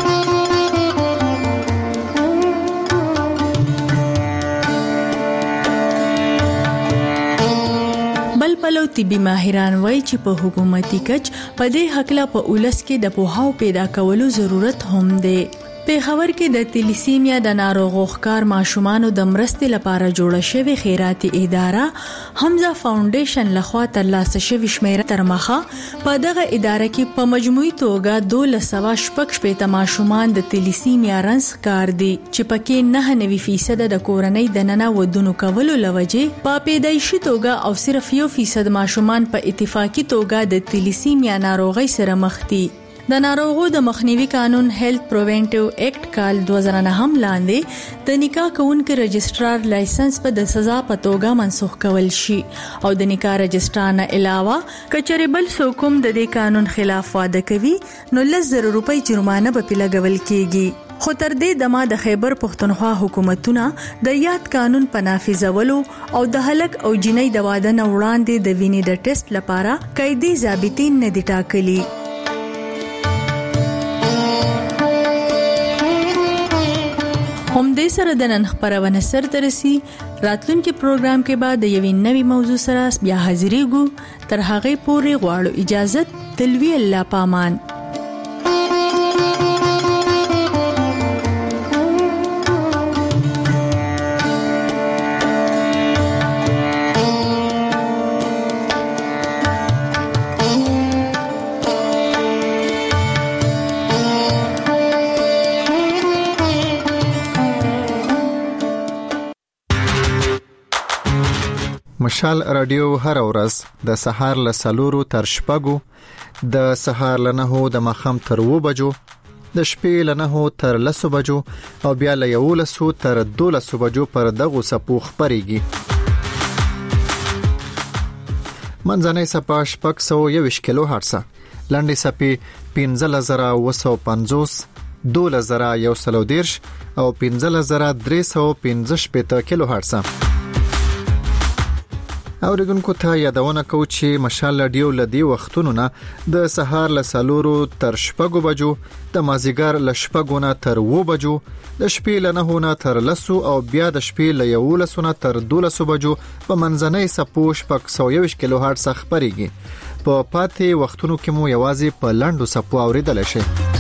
پلو طبي ماهران وایي چې په حکومتي کچ په دې حقله په اولس کې د پوهاو پیدا کولو ضرورت هم دی. پیښور کې د تلیسیمیا د ناروغو ښکار ماشومانو د مرستې لپاره جوړه شوې خیراتي اداره حمزه فاونډیشن لخوا ترلاسه شوې شمیره تر مخه په دغه اداره کې په مجموعي توګه 2.6 ماشومان د تلیسیمیا رنس کار دي چې پکې 99% د کورنۍ د ننه ودونو کولو لوجې په پیدایشي توګه او صرف 1% ماشومان په اتفاقی توګه د تلیسیمیا ناروغي سره مخ دي. د ناروغو د مخنیوي قانون هیلث پریونټیو اکټ کال 2009 لاندې د نکاح کوونکو رجسترار لایسنس په د سزا په توګه منسوخ کول شي او د نکاح رجسترار نه علاوه کچره بل څوک د دې قانون خلاف واده کوي نو 100,000 روپۍ جرمانه به لګول کیږي. خو تر دې دمه د خیبر پښتونخوا حکومتونه د یاد قانون په نافذولو او د هلک او جنۍ د واده نه وړاندې د وینې د ټیسټ لپاره قیدي ضابطین نه دي ټاکلي. هم دې سره د نن خبرونه سر ترسي راتلونکي پروګرام کې بعد یوې نوې موضوع سره بیا حاضرېږو تر هغه پورې غواړو اجازه تلوي الله پامان. مشال رادیو هر ورځ د سهار له 4 تر 6 د سهار له 9 د ماخام تر 2 بجو د شپې له 9 تر 10 بجو او بیا له 11 تر 12 بجو پر دغه سپو خبريږي. منځنۍ سپا 621 کیلو هرتز، لنډي سپي 15950، 2110 او 15315 کیلو هرتز. اوریدونکو ته یادونه کوم چې مشال رادیو لدی وختونو نه د سهار له 4 تر 6 بجو، د مازیګر له 6 نه تر 2 بجو، د شپې له 9 نه تر 10 او بیا د شپې له 11 نه تر 12 بجو په منځنۍ سپو 621 کیلو هرتز خبريږي. په پاتې وختونو کې مو یوازې په لاندو سپو اوریدل شي.